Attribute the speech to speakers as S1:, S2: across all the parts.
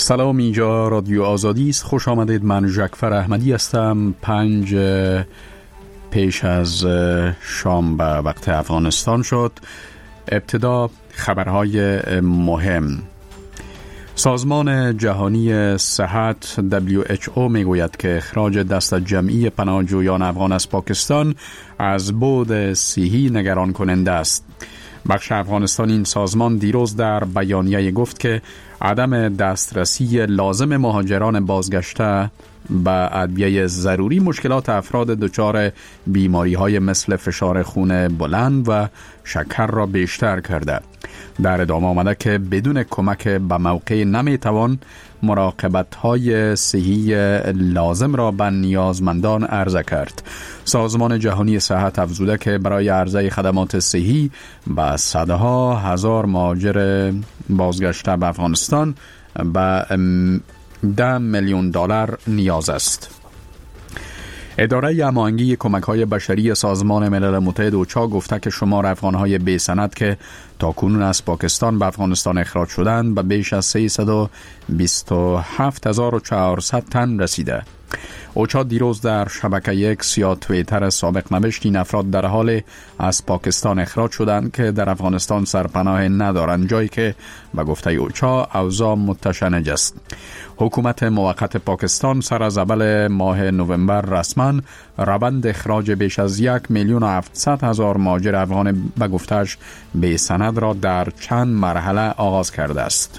S1: سلام، اینجا رادیو آزادی است. خوش آمدید. من ژکفر احمدی هستم. 5 پیش از شام به وقت افغانستان شد. ابتدا خبرهای مهم. سازمان جهانی صحت WHO میگوید که اخراج دست جمعی پناهجویان افغان از پاکستان از بعد صحی نگران کننده است. بخش افغانستان این سازمان دیروز در بیانیه گفت که عدم دسترسی لازم مهاجران بازگشته به ادویه ضروری مشکلات افراد دچار بیماری‌های مثل فشار خون بلند و شکر را بیشتر کرده. در ادامه آمده که بدون کمک به موقع نمیتوان مراقبت‌های صحی لازم را به نیازمندان عرضه کرد. سازمان جهانی صحت افزوده که برای عرضه خدمات صحی به صدها هزار مهاجر بازگشته به افغانستان به $10 میلیون نیاز است. اداره هماهنگی کمک‌های بشری سازمان ملل متحد اوچا گفته که شمار افغان‌های بی‌سند که تاکنون از پاکستان به افغانستان اخراج شدند به بیش از 327,400 تن رسیده. اوچا دیروز در شبکه اکس یا توییتر سابق نوشت این افراد در حال از پاکستان اخراج شدند که در افغانستان سرپناه ندارند، جایی که به گفته اوچا اوضاع متشنج است. حکومت موقت پاکستان سر از اول ماه نوامبر رسما روند اخراج بیش از 1,700,000 مهاجر افغان به گفته‌اش بی سند را در چند مرحله آغاز کرده است.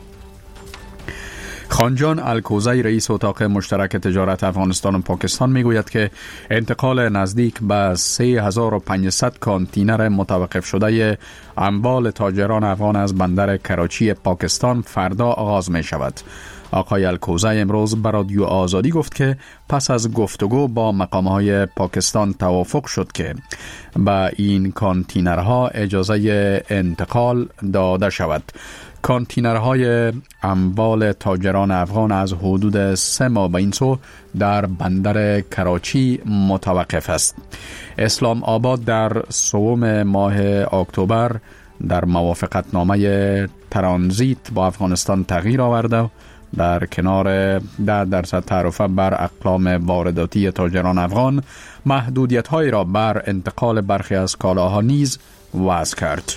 S1: خانجان الکوزی رئیس اتاق مشترک تجارت افغانستان و پاکستان میگوید که انتقال نزدیک به 3,500 کانتینر متوقف شده اموال تاجران افغان از بندر کراچی پاکستان فردا آغاز می شود. آقای الکوزی امروز به رادیو آزادی گفت که پس از گفتگو با مقام‌های پاکستان توافق شد که به این کانتینرها اجازه انتقال داده شود. کانتینرهای اموال تاجران افغان از حدود 3 ماه به این سو در بندر کراچی متوقف است. اسلام آباد در سوم ماه اکتبر در موافقتنامه ترانزیت با افغانستان تغییر آورده. در کنار 10% تعرفه بر اقلام وارداتی تاجران افغان، محدودیت‌هایی را بر انتقال برخی از کالاها نیز وضع کرد.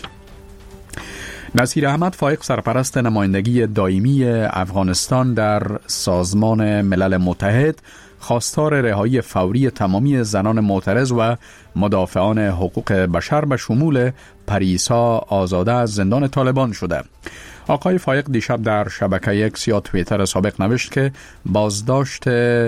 S1: نصیر احمد فائق، سرپرست نمایندگی دائمی افغانستان در سازمان ملل متحد، خواستار رهایی فوری تمامی زنان معترض و مدافعان حقوق بشر به شمول پریسا آزاده از زندان طالبان شده. آقای فائق دیشب در شبکه اکس یا توییتر سابق نوشت که بازداشت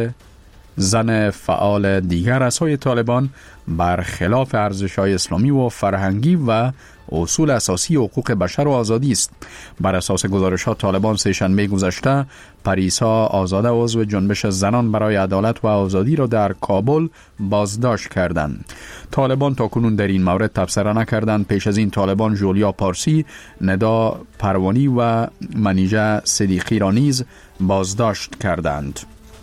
S1: زن فعال دیگر از سوی طالبان برخلاف ارزش‌های اسلامی و فرهنگی و اصول اساسی حقوق بشر و آزادی است. بر اساس گزارشات طالبان سه‌شنبه گذشته پریسا آزاده عضو جنبش زنان برای عدالت و آزادی را در کابل بازداشت کردند. طالبان تاکنون در این مورد تبصره نکردند. پیش از این طالبان جولیا پارسی، ندا پروانی و منیژه صدیقی را نیز بازداشت کردند.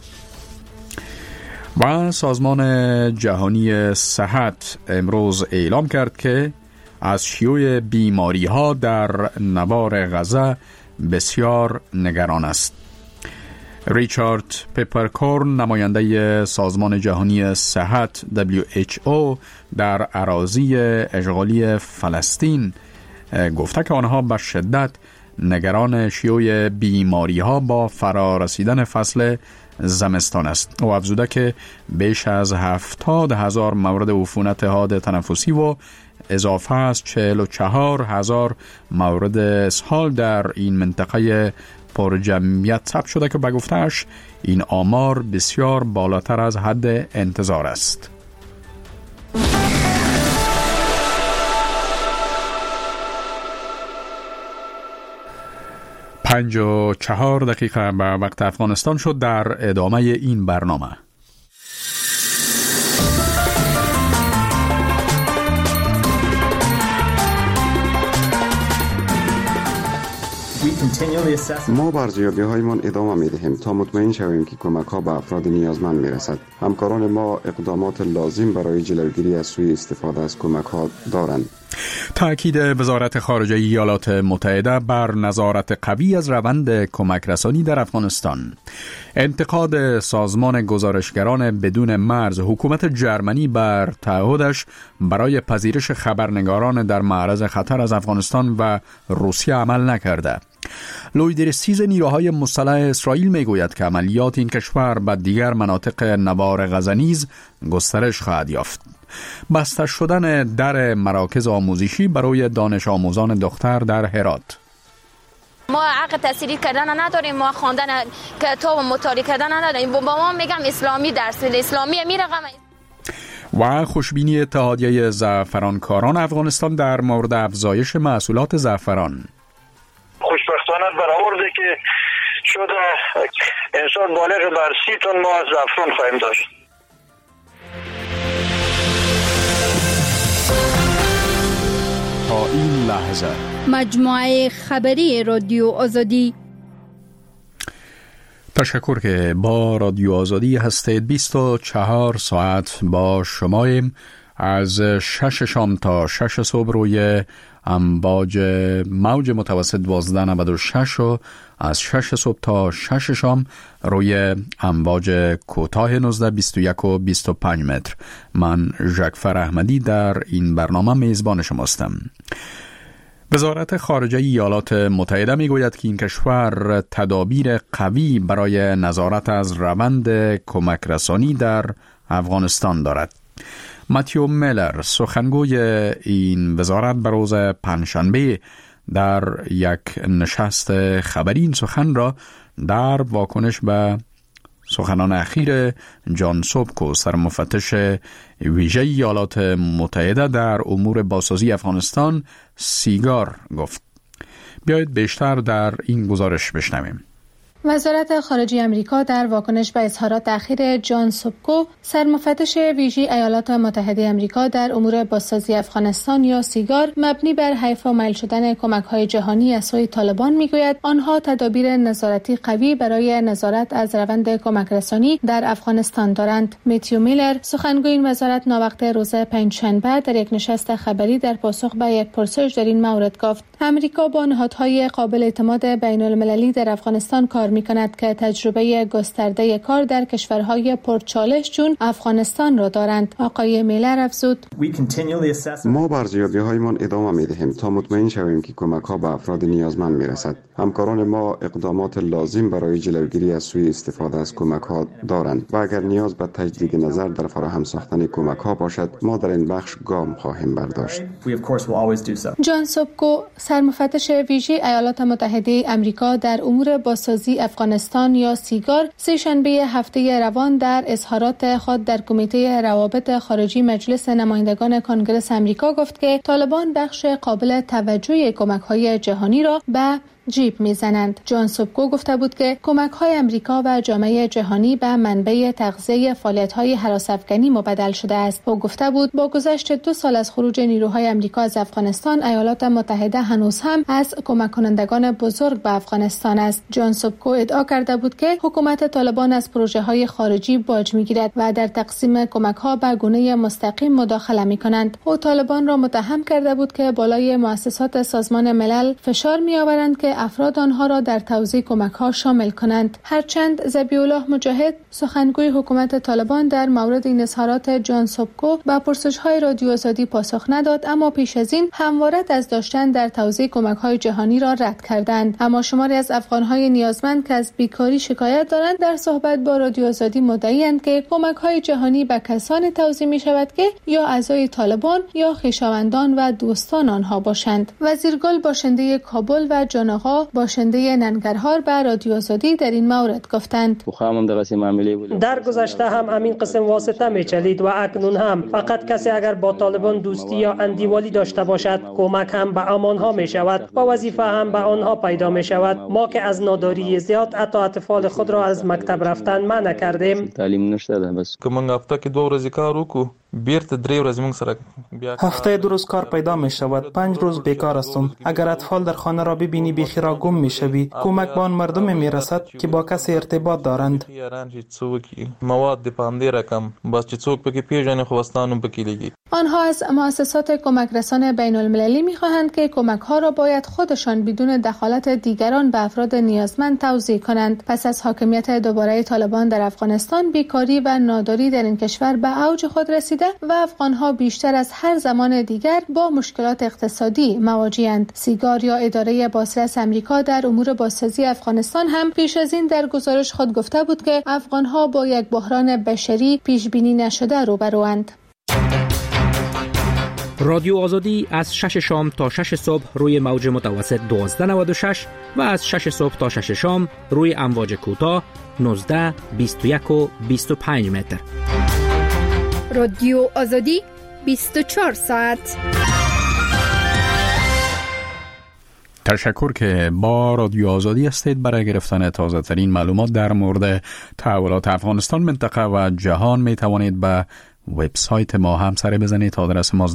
S1: و سازمان جهانی صحت امروز اعلام کرد که از شیوع بیماری ها در نوار غزه بسیار نگران است. ریچارد پپرکورن، نماینده سازمان جهانی صحت WHO در اراضی اشغالی فلسطین، گفته که آنها به شدت نگران شیوع بیماری ها با فرارسیدن فصل زمستان است. او افزوده که بیش از 70,000 مورد عفونت حاد تنفسی و اضافه از 44,000 مورد اسهال در این منطقه پرجمعیت ثبت شده که به گفته‌اش این آمار بسیار بالاتر از حد انتظار است. پنج و 4 دقیقه به وقت افغانستان شد. در ادامه این برنامه
S2: We ما بر ارزیابی‌هایمان ادامه می‌دهیم تا مطمئن شویم که کمک‌ها به افراد نیازمند می‌رسد. همکاران ما اقدامات لازم برای جلوگیری از سوء استفاده از کمک‌ها دارند.
S1: تأکید وزارت خارجه ایالات متحده بر نظارت قوی از روند کمک رسانی در افغانستان. انتقاد سازمان گزارشگران بدون مرز حکومت جرمنی بر تعهدش برای پذیرش خبرنگاران در معرض خطر از افغانستان و روسیه عمل نکرده. لویدرسیز نیروهای مسلح اسرائیل میگوید که عملیات این کشور به دیگر مناطق نوار غزه نیز گسترش خواهد یافت. بسته شدن در مراکز آموزشی برای دانش آموزان دختر در هرات.
S3: ما حق تحصیلی کردن نداریم، ما خواندن کتاب و مطالعه کردن نداریم. با ما میگم اسلامی درس اسلامی میرقم.
S1: و خوشبینی اتحادیه زعفرانکاران افغانستان در مورد افزایش محصولات زعفران.
S4: خوشبختانه برآورده که شده انسان بالغ بر 30 تن ما زعفران خواهیم داشت.
S1: تا این لحظه
S5: مجموعه خبری رادیو آزادی.
S1: تشکر که با رادیو آزادی هستید. 24 ساعت با شماییم. از 6 شام تا 6 صبح روی امواج موج متوسط 1296 و از 6 صبح تا 6 شام روی امواج کوتاه 1921 و 25 متر. من ژکفر احمدی در این برنامه میزبان شماستم. وزارت خارجه ایالات متحده میگوید که این کشور تدابیر قوی برای نظارت از روند کمک رسانی در افغانستان دارد. ماتیو میلر سخنگوی این وزارت به روز پنجشنبه در یک نشست خبری این سخن را در واکنش به سخنان اخیر جان سوبکو سرمفتش ویژه ایالات متحده در امور بازسازی افغانستان سیگار گفت. بیایید بیشتر در این گزارش بشنویم.
S6: وزارت خارجه آمریکا در واکنش به اظهارات اخیر جان سوبکو سرمفتش ویژه ایالات متحده آمریکا در امور بازسازی افغانستان یا سیگار مبنی بر حیفا مایل شدن کمک‌های جهانی از سوی طالبان میگوید آنها تدابیر نظارتی قوی برای نظارت از روند کمک رسانی در افغانستان دارند. ماتیو میلر سخنگوی این وزارت ناوقت روز پنجشنبه در یک نشست خبری در پاسخ به یک پرسش در این مورد گفت آمریکا با نهادهای قابل اعتماد بین‌المللی در افغانستان کار می‌کند که تجربه گسترده کار در کشورهای پرچالش چون افغانستان را دارند. آقای میلر افزود:
S2: ما بر ارزیابی‌هایمان ادامه می‌دهیم تا مطمئن شویم که کمک‌ها به افراد نیازمند می‌رسد. همکاران ما اقدامات لازم برای جلوگیری از سوء استفاده از کمک‌ها دارند و اگر نیاز به تجدید نظر در فراهم ساختن کمک‌ها باشد ما در این بخش گام خواهیم برداشت.
S6: جان سوبکو سرمفتش ویژه ایالات متحده آمریکا در امور بازسازی افغانستان یا سیگار سه‌شنبه هفته روان در اظهارات خود در کمیته روابط خارجی مجلس نمایندگان کنگره آمریکا گفت که طالبان بخش قابل توجه کمک‌های جهانی را به جیب میزنند. جان سوبکو گفته بود که کمک‌های آمریکا و جامعه جهانی به منبع تغذیه فعالیت‌های هراس‌افکنی مبدل شده است. او گفته بود با گذشت 2 سال از خروج نیروهای آمریکا از افغانستان ایالات متحده هنوز هم از کمک کنندگان بزرگ به افغانستان است. جان سوبکو ادعا کرده بود که حکومت طالبان از پروژه‌های خارجی باج می‌گیرد و در تقسیم کمک‌ها به گونه مستقیم مداخله می‌کنند. او طالبان را متهم کرده بود که بالای مؤسسات سازمان ملل فشار می‌آورند که افراد آنها را در توزیع کمک‌ها شامل کنند. هرچند ذبیح الله مجاهد سخنگوی حکومت طالبان در مورد این اظهارات جان سوبکو به پرسش‌های رادیو آزادی پاسخ نداد، اما پیش از این همواره از داشتن در توزیع کمک‌های جهانی را رد کردند. اما شماری از افغان‌های نیازمند که از بیکاری شکایت دارند در صحبت با رادیو آزادی مدعی‌اند که کمک‌های جهانی به کسانی توزیع می‌شود که یا اعضای طالبان یا خویشاوندان و دوستان آنها باشند. وزیرگل باشنده کابل و جان آقا باشنده ننگرهار به رادیو آزادی در این مورد گفتند:
S7: در گذشته هم همین قسم واسطه می‌چلید و اکنون هم فقط کسی اگر با طالبان دوستی یا اندیوالی داشته باشد کمک هم به آنها می‌شود و وظیفه هم به آنها پیدا می‌شود. ما که از ناداری زیاد حتی اطفال خود را از مکتب رفتن منع کردیم.
S8: تعلیم نشته ده بس
S9: که موږ هفته کې 2 ورځې کار وکړو بیرته 3 ورځې موږ سره
S10: هفته 2 روز کار پیدا می شود. 5 روز بیکار هستم. اگر اطفال در خانه را ببینی بی
S8: تاریخی را گم می شوی. کمک به آن مردم می رسد که با کسی ارتباط دارند.
S9: مواد پاندی رقم بس چې څوک پکې پیژنې خو واستانو پکې لګي.
S6: آنها از مؤسسات کمک رسان بین المللی می خواهند که کمک ها را باید خودشان بدون دخالت دیگران به افراد نیازمند توزیع کنند. پس از حاکمیت دوباره طالبان در افغانستان، بیکاری و ناداری در این کشور به اوج خود رسیده و افغانها بیشتر از هر زمان دیگر با مشکلات اقتصادی مواجه‌اند. سیگار یا اداره بازرس امریکا در امور بازسازی افغانستان هم پیش از این در گزارش خود گفته بود که افغانها با یک بحران بشری پیش بینی نشده روبروند.
S10: رادیو آزادی از 6 شام تا 6 صبح روی موج متوسط 1296 و از 6 صبح تا 6 شام روی امواج کوتاه 19، 21 و 25 متر.
S5: رادیو آزادی 24 ساعت.
S1: تشکر که با رادیو آزادی هستید. برای گرفتن تازه ترین معلومات در مورد تحولات افغانستان، منطقه و جهان می توانید به وبسایت ما هم سر بزنید. آدرس ما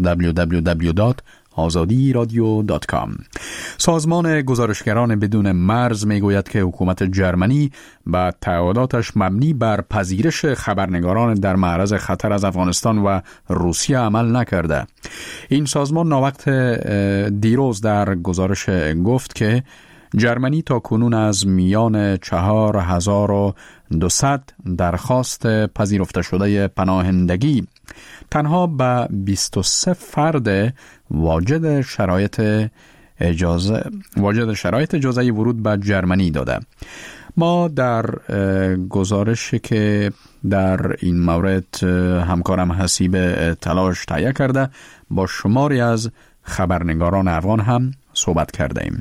S1: www.azadiradio.com. سازمان گزارشگران بدون مرز میگوید که حکومت جرمنی با تعهداتش مبنی بر پذیرش خبرنگاران در معرض خطر از افغانستان و روسیه عمل نکرده. این سازمان ناوقت دیروز در گزارش گفت که جرمنی تا کنون از میان 4200 درخواست پذیرفته شده پناهندگی تنها به 23 فرد واجد شرایط اجازه ورود به جرمنی داده. ما در گزارشی که در این مورد همکارم حسیب تلاش تهیه کرده با شماری از خبرنگاران افغان هم صحبت کرده ایم.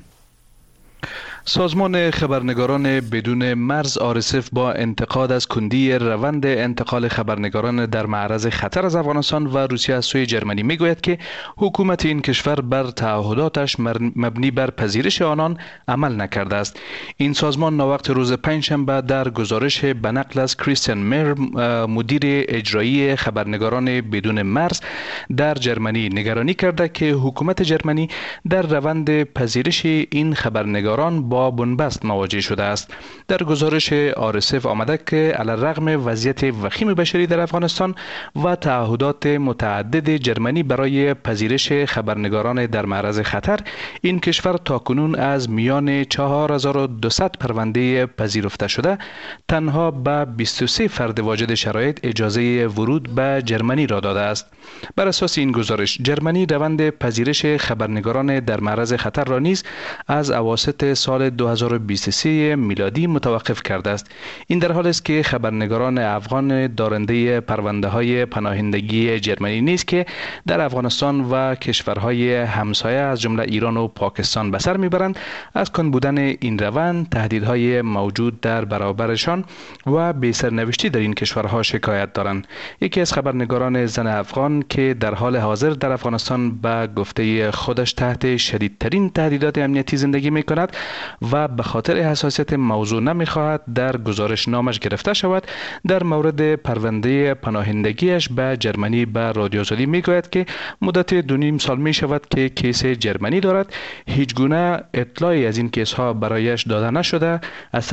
S11: سازمان خبرنگاران بدون مرز RSF با انتقاد از کندی روند انتقال خبرنگاران در معرض خطر از افغانستان و روسیه از سوی جرمنی میگوید که حکومت این کشور بر تعهداتش مبنی بر پذیرش آنان عمل نکرده است. این سازمان ناوقت روز پنجشنبه در گزارش به نقل از کریستیان میر، مدیر اجرایی خبرنگاران بدون مرز در جرمنی، نگرانی کرده که حکومت جرمنی در روند پذیرش این خبرنگاران با بنبست مواجه شده است. در گزارش RSF آمده که علیرغم وضعیت وخیم بشری در افغانستان و تعهدات متعدد جرمنی برای پذیرش خبرنگاران در معرض خطر، این کشور تاکنون از میان 4200 پرونده پذیرفته شده تنها به 23 فرد واجد شرایط اجازه ورود به جرمنی را داده است. بر اساس این گزارش، جرمنی روند پذیرش خبرنگاران در معرض خطر را نیز از اواسط سال 2023 میلادی متوقف کرده است. این در حالی است که خبرنگاران افغان دارنده پرونده های پناهندگی جرمنی نیز که در افغانستان و کشورهای همسایه از جمله ایران و پاکستان به سر میبرند، از کند بودن این روند، تهدیدهای موجود در برابرشان و بی سرنوشتی در این کشورها شکایت دارند. یکی از خبرنگاران زن افغان که در حال حاضر در افغانستان به گفته خودش تحت شدیدترین تهدیدات امنیتی زندگی میکند و به خاطر حساسیت موضوع نمیخواهد در گزارش نامش گرفته شود، در مورد پرونده پناهندگیش به جرمنی به رادیو آزادی میگوید که مدت 2.5 سال می شود که کیس جرمنی دارد. هیچ گونه اطلاعی از این کیس ها برایش داده نشده. از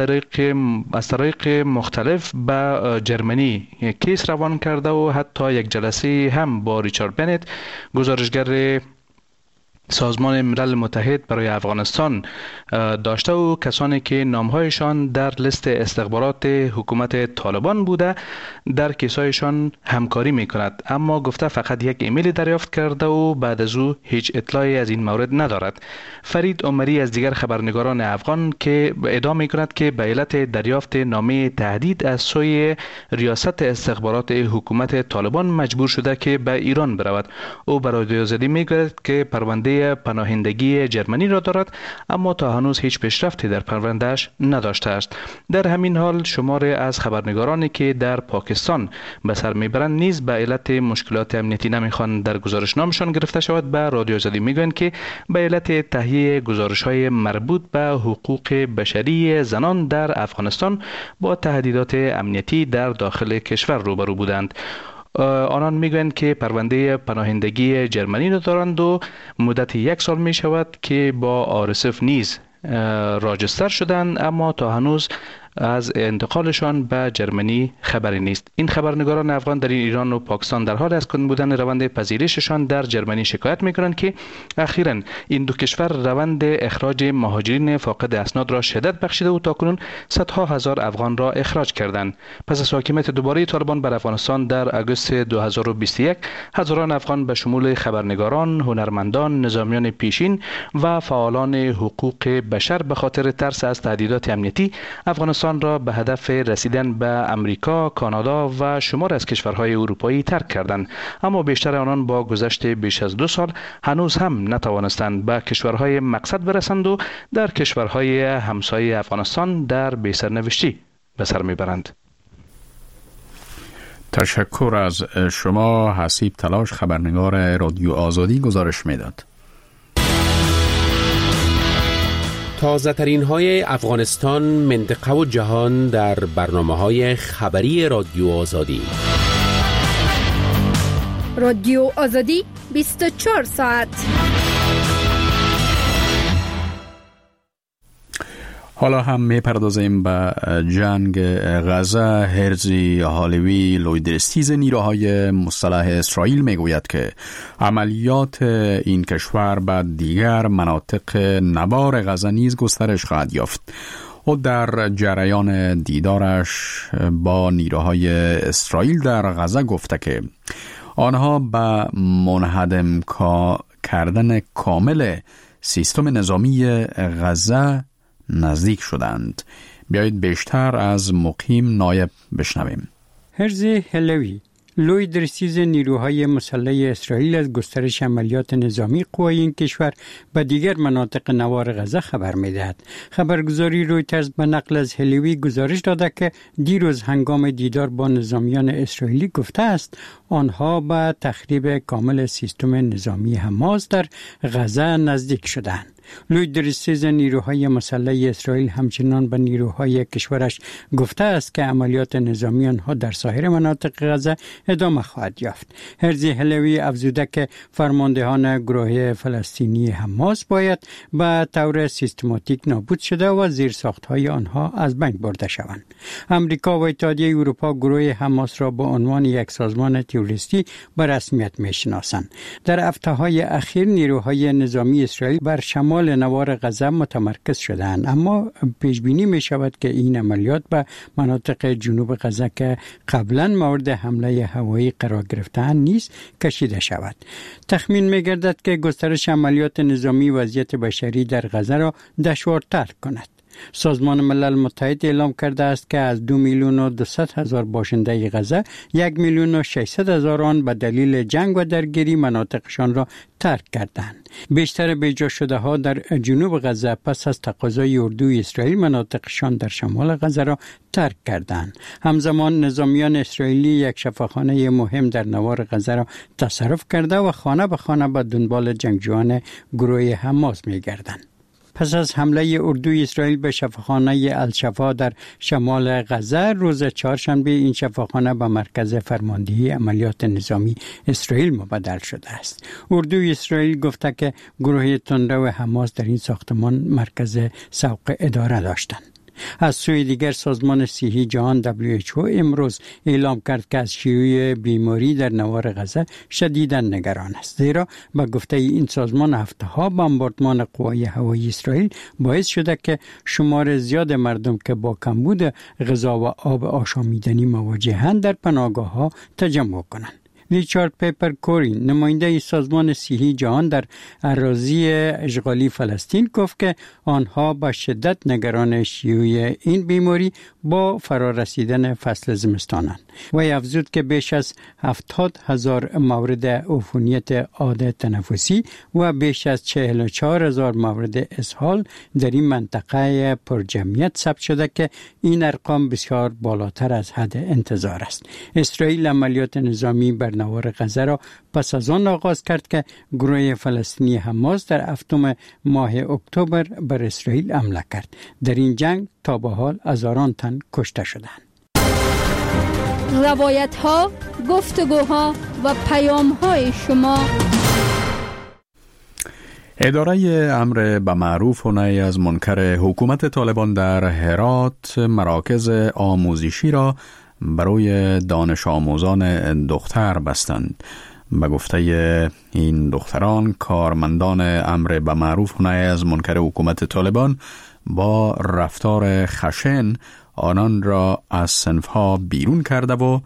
S11: طریق مختلف به جرمنی کیس روان کرده و حتی یک جلسه هم با ریچارد بنت، گزارشگر سازمان ملل متحد برای افغانستان داشته و کسانی که نامهایشان در لیست استخبارات حکومت طالبان بوده در کیسایشان همکاری میکند، اما گفته فقط یک ایمیل دریافت کرده و بعد از او هیچ اطلاعی از این مورد ندارد. فرید عمری از دیگر خبرنگاران افغان که ادعا میکند که به علت دریافت نامه تهدید از سوی ریاست استخبارات حکومت طالبان مجبور شده که به ایران برود. او برای رادیو آزادی میگوید که پرونده پناهندگی جرمنی را دارد، اما تا هنوز هیچ پیشرفتی در پروندهش نداشته است. در همین حال شماری از خبرنگارانی که در پاکستان به سر میبرند نیز به علت مشکلات امنیتی نمیخوان در گزارشنامشان گرفته شود. به رادیو آزادی میگویند که به علت تهیه گزارش‌های مربوط به حقوق بشری زنان در افغانستان با تهدیدات امنیتی در داخل کشور روبرو بودند. آنان میگویند که پرونده پناهندگی جرمنی را دارند و مدت 1 سال می شود که با RSF نیز راجستر شدند، اما تا هنوز از انتقالشان به جرمنی خبری نیست. این خبرنگاران افغان در ایران و پاکستان در حال از کند بودن روند پذیرششان در جرمنی شکایت می‌کنند که اخیراً این دو کشور روند اخراج مهاجرین فاقد اسناد را شدت بخشیده و تاکنون صدها هزار افغان را اخراج کردند. پس از حاکمیت دوباره طالبان بر افغانستان در آگوست 2021 هزاران افغان به شمول خبرنگاران، هنرمندان، نظامیان پیشین و فعالان حقوق بشر به خاطر ترس از تهدیدات امنیتی افغانستان را به هدف رسیدن به امریکا، کانادا و شمار از کشورهای اروپایی ترک کردند، اما بیشتر آنان با گذشت بیش از 2 سال هنوز هم نتوانستند به کشورهای مقصد برسند و در کشورهای همسایه افغانستان در بی‌سرنوشتی به سر میبرند.
S1: تشکر از شما. حسیب تلاش، خبرنگار رادیو آزادی، گزارش میداد.
S10: تازه ترین های افغانستان، منطقه و جهان در برنامه های خبری رادیو آزادی.
S5: رادیو آزادی 24 ساعت.
S1: حالا هم میپردازیم به جنگ غزه. هرزی هالوی لویدرستیز نیروهای مسلح اسرائیل میگوید که عملیات این کشور به دیگر مناطق نوار غزه نیز گسترش خواهد یافت. او در جریان دیدارش با نیروهای اسرائیل در غزه گفته که آنها به منهدم کردن کامل سیستم نظامی غزه نزدیک شدند. بیایید بیشتر از مقیم نایب بشنویم.
S12: هرزی هلوی لویدرستیز نیروهای مسلح اسرائیل از گسترش عملیات نظامی قوای این کشور به دیگر مناطق نوار غزه خبر می‌دهد. خبرگزاری رویترز به نقل از هلوی گزارش داده که دیروز هنگام دیدار با نظامیان اسرائیلی گفته است آنها به تخریب کامل سیستم نظامی حماس در غزه نزدیک شدند. لویدرستیز نیروهای مسلح اسرائیل همچنان به نیروهای کشورش گفته است که عملیات نظامی آنها در سایر مناطق غزه ادامه خواهد یافت. هرزی هلوی افزوده که فرماندهان گروه فلسطینی حماس باید به طور سیستماتیک نابود شده و زیرساختهای آنها از بین برده شوند. امریکا و اتحادیه اروپا گروه حماس را به عنوان یک سازمان تروریستی به رسمیت میشناسند. در هفته‌های اخیر نیروهای نظامی اسرائیل بر شمال نوار غزه متمرکز شدند، اما پیش بینی می شود که این عملیات به مناطق جنوب غزه که قبلا مورد حمله هوایی قرار گرفتند نیز کشیده شود. تخمین می گردد که گسترش عملیات نظامی وضعیت بشری در غزه را دشوارتر کند. سازمان ملل متحد اعلام کرده است که از 2,200,000 باشنده غزه 1,600,000 آن به دلیل جنگ و درگیری مناطقشان را ترک کردند. بیشتر بیجا شده ها در جنوب غزه پس از تقاضای اردوی اسرائیل مناطقشان در شمال غزه را ترک کردند. همزمان نظامیان اسرائیلی یک شفاخانه مهم در نوار غزه را تصرف کرده و خانه به خانه به دنبال جنگجویان گروه حماس می‌گردند. پس از حمله اردوی اسرائیل به شفاخانه الشفا در شمال غزه روز چهارشنبه، این شفاخانه به مرکز فرماندهی عملیات نظامی اسرائیل مبدل شده است. اردوی اسرائیل گفته که گروه تندرو حماس در این ساختمان مرکز سوق اداره داشتند. از سوی دیگر سازمان صحی جهان WHO امروز اعلام کرد که از شیوع بیماری در نوار غزه شدیداً نگران است، زیرا به گفته این سازمان هفته‌ها بمباردمان قوای هوایی اسرائیل باعث شده که شمار زیاد مردم که با کمبود غذا و آب آشامیدنی مواجهند در پناهگاه‌ها تجمع کنند. ریچارد پیپر کوری، نماینده سازمان صحی جهان در اراضی اشغالی فلسطین، گفت که آنها با شدت نگران شیوع این بیماری با فرارسیدن فصل زمستانند. و افزود که بیش از 70,000 مورد عفونیت عادت تنفسی و بیش از 44,000 مورد اسهال در این منطقه پرجمعیت ثبت شده که این ارقام بسیار بالاتر از حد انتظار است. اسرائیل عملیات نظامی بر نوار غزه را پس از آن آغاز کرد که گروه فلسطینی حماس در هفتم ماه اکتبر بر اسرائیل حمله کرد. در این جنگ تا به حال هزاران تن کشته شدند.
S5: روایت ها، گفتگوها و پیام های شما.
S1: اداره امر به معروف و نهی از منکر حکومت طالبان در هرات مراکز آموزشی را برای دانش آموزان دختر بستند. به گفته این دختران، کارمندان امر به معروف و نهی از منکر حکومت طالبان با رفتار خشن آنان را از صنفها بیرون کرده و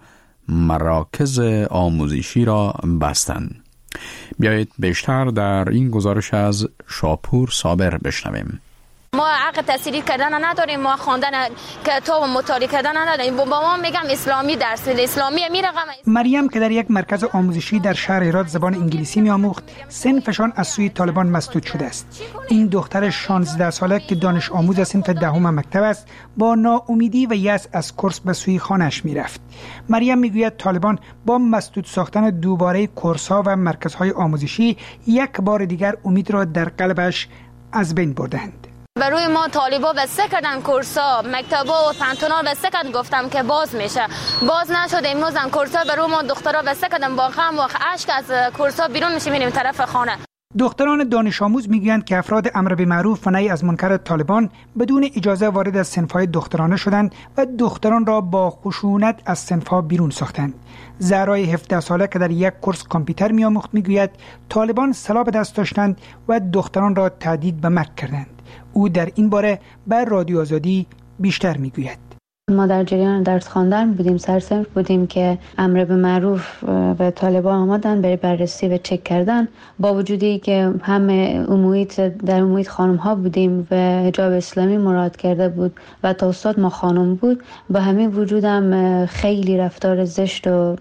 S1: مراکز آموزشی را بستند. بیایید بیشتر در این گزارش از شاپور صابر بشنویم.
S3: ما حق تحصیلی کردن نداریم، ما خواندن کتاب و مطالعه کردن نداریم. با ما میگم اسلامی درس میده، اسلامی میرقم.
S13: مریم که در یک مرکز آموزشی در شهر هرات زبان انگلیسی میآموخت، صنفشان از سوی طالبان مسدود شده است. این دختر 16 ساله که دانش آموز صنف دهم مکتب است، با ناامیدی و یأس از کورس به سوی خانه‌اش میرفت. مریم میگوید طالبان با مسدود ساختن دوباره کورس‌ها و مرکزهای آموزشی یک بار دیگر امید را در قلبش از بین بردند.
S3: برای ما طالبا بسته کردن کورسا، مکتبا و پانتونا بسته کردن، گفتم که باز میشه، باز نشد. امروز هم کورسا برای ما دخترا بسته کردن، با غم و اشک از کورسا بیرون میشیم میریم طرف خانه.
S13: دختران دانش آموز میگویند که افراد امر به معروف و نهی از منکر طالبان بدون اجازه وارد از صنف‌های دخترانه شدند و دختران را با خشونت از صنف‌ها بیرون ساختند. زهرای 17 ساله که در یک کورس کامپیوتر میآموخت میگوید طالبان سلاح به دست داشتند و دختران را تهدید به مرگ کردند. او در این باره بر رادیو آزادی بیشتر میگوید.
S14: ما در جریان درس خواندن بودیم، سرصنف بودیم که امر به معروف و طالبان آمدن برای بررسی و چک کردن. با وجودی که همه در محیط خانم ها بودیم و حجاب اسلامی مراد کرده بود و تا استاد ما خانم بود، با همین وجودم خیلی رفتار زشت و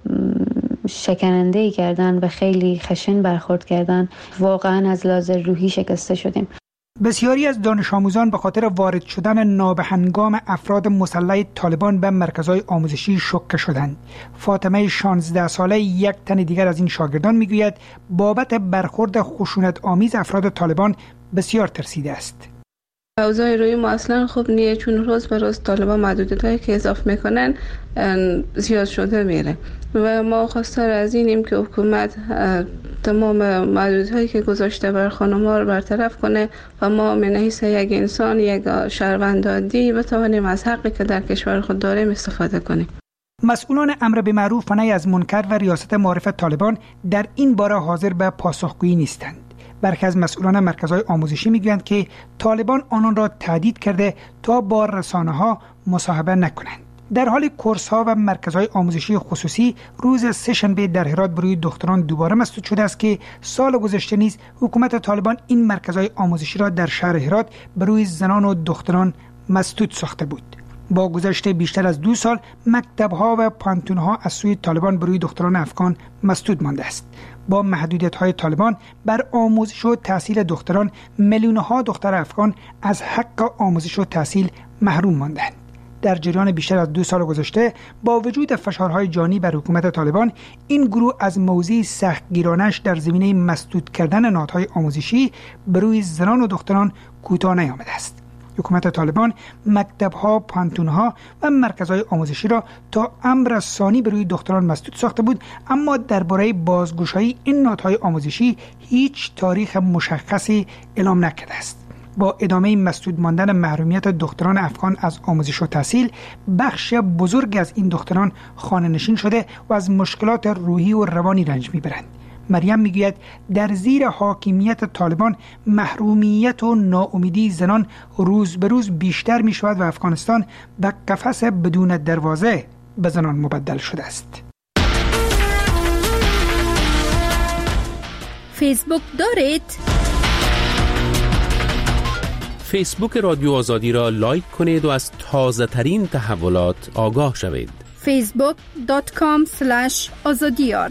S14: شکننده‌ای کردن و خیلی خشن برخورد کردن. واقعا از لحاظ روحی شکسته شدیم.
S13: بسیاری از دانش آموزان به خاطر وارد شدن نابهنگام افراد مسلح طالبان به مرکزهای آموزشی شوکه شدند. فاطمه 16 ساله، یک تن دیگر از این شاگردان، میگوید بابت برخورد خشونت آمیز افراد طالبان بسیار ترسیده است.
S15: اوضاع روی ما اصلا خوب نیست، چون روز به روز طالبان محدودیتایی که اضافه میکنن زیاد شده میره و ما خواستار از اینیم که حکومت تمام محدودیتایی که گذاشته بر خانم‌ها رو برطرف کنه و ما من حیث یک انسان، یک شهروند عادی بتوانیم از حقی که در کشور خود داریم استفاده کنیم.
S13: مسئولان امر به معروف و نهی از منکر و ریاست معارف طالبان در این باره حاضر به پاسخگویی نیستند. برخی از مسئولان مرکزهای آموزشی میگویند که طالبان آنان را تهدید کرده تا با رسانه‌ها مصاحبه نکنند. در حال کورس‌ها و مرکزهای آموزشی خصوصی روز سه‌شنبه در هرات برای دختران دوباره مسدود شده است که سال گذشته نیز حکومت طالبان این مرکزهای آموزشی را در شهر هرات برای زنان و دختران مسدود ساخته بود. با گذشت بیشتر از 2 سال مکتب‌ها و پانتون‌ها از سوی طالبان برای دختران افغان مسدود مانده است. با محدودیت‌های طالبان بر آموزش و تحصیل دختران، میلیون‌ها دختر افغان از حق آموزش و تحصیل محروم ماندند. در جریان بیشتر از 2 سال گذشته با وجود فشارهای جانی بر حکومت طالبان، این گروه از موضع سختگیرانش در زمینه مسدود کردن نهادهای آموزشی برای زنان و دختران کوتاه نیامده است. حکومت طالبان مکتب‌ها، پانتون‌ها و مرکزهای آموزشی را تا امر ثانی برای دختران مسدود ساخته بود، اما درباره بازگشایی این نهادهای آموزشی هیچ تاریخ مشخصی اعلام نکرده است. با ادامه مسدود ماندن محرومیت دختران افغان از آموزش و تحصیل، بخش بزرگ از این دختران خانه نشین شده و از مشکلات روحی و روانی رنج میبرند. مریم میگوید در زیر حاکمیت طالبان محرومیت و ناامیدی زنان روز به روز بیشتر می شود و افغانستان به قفس بدون دروازه به زنان مبدل شده است.
S5: فیسبوک دارید؟
S16: فیسبوک رادیو آزادی را لایک کنید و از تازه ترین تحولات آگاه شوید.
S5: facebook.com/azadiyar.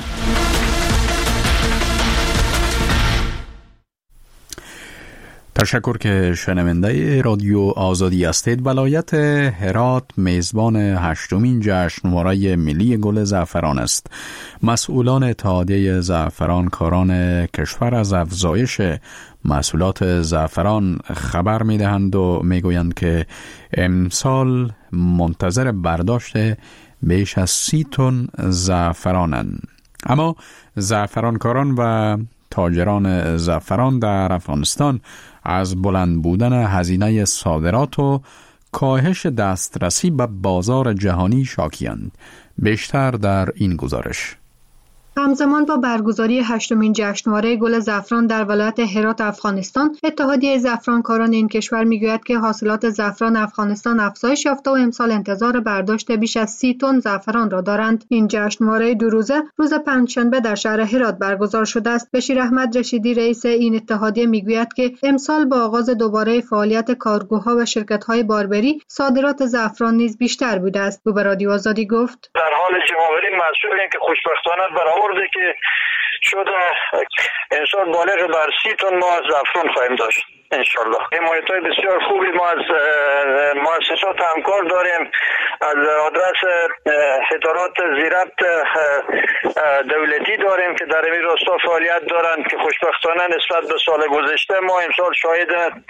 S1: تشکر که شنونده رادیو آزادی هستید. ولایت هرات میزبان 8مین جشنواره ملی گل زعفران است. مسئولان اتحادیه زعفران کاران کشور از افزایش محصولات زعفران خبر می‌دهند و می‌گویند که امسال منتظر برداشت بیش از 30 تن زعفرانند. اما زعفرانکاران و تاجران زعفران در افغانستان از بلند بودن هزینه صادرات و کاهش دسترسی به بازار جهانی شاکی‌اند. بیشتر در این گزارش.
S6: همزمان با برگزاری 8مین جشنواره گل زعفران در ولایت هرات افغانستان، اتحادیه زعفرانکاران این کشور میگوید که حاصلات زعفران افغانستان افزایش یافته و امسال انتظار برداشت بیش از 30 تن زعفران را دارند. این جشنواره 2 روزه روز پنجشنبه در شهر هرات برگزار شده است. بشیر احمد رشیدی رئیس این اتحادیه میگوید که امسال با آغاز دوباره فعالیت کارگوها و شرکت‌های باربری، صادرات زعفران نیز بیشتر بوده است. او به رادیو آزادی گفت:
S4: در حال جمع‌آوری مسئولین که خوشبختانه برآورده که شده امسال بالغ بر 30 تن ما از زعفران خواهیم داشت انشالله. حمایت‌های بسیار خوبی ما از مؤسسات همکار داریم، از آدرس ادارات زیربط دولتی داریم که در این راستا فعالیت دارند که خوشبختانه نسبت به سال گذشته ما امسال شاهد،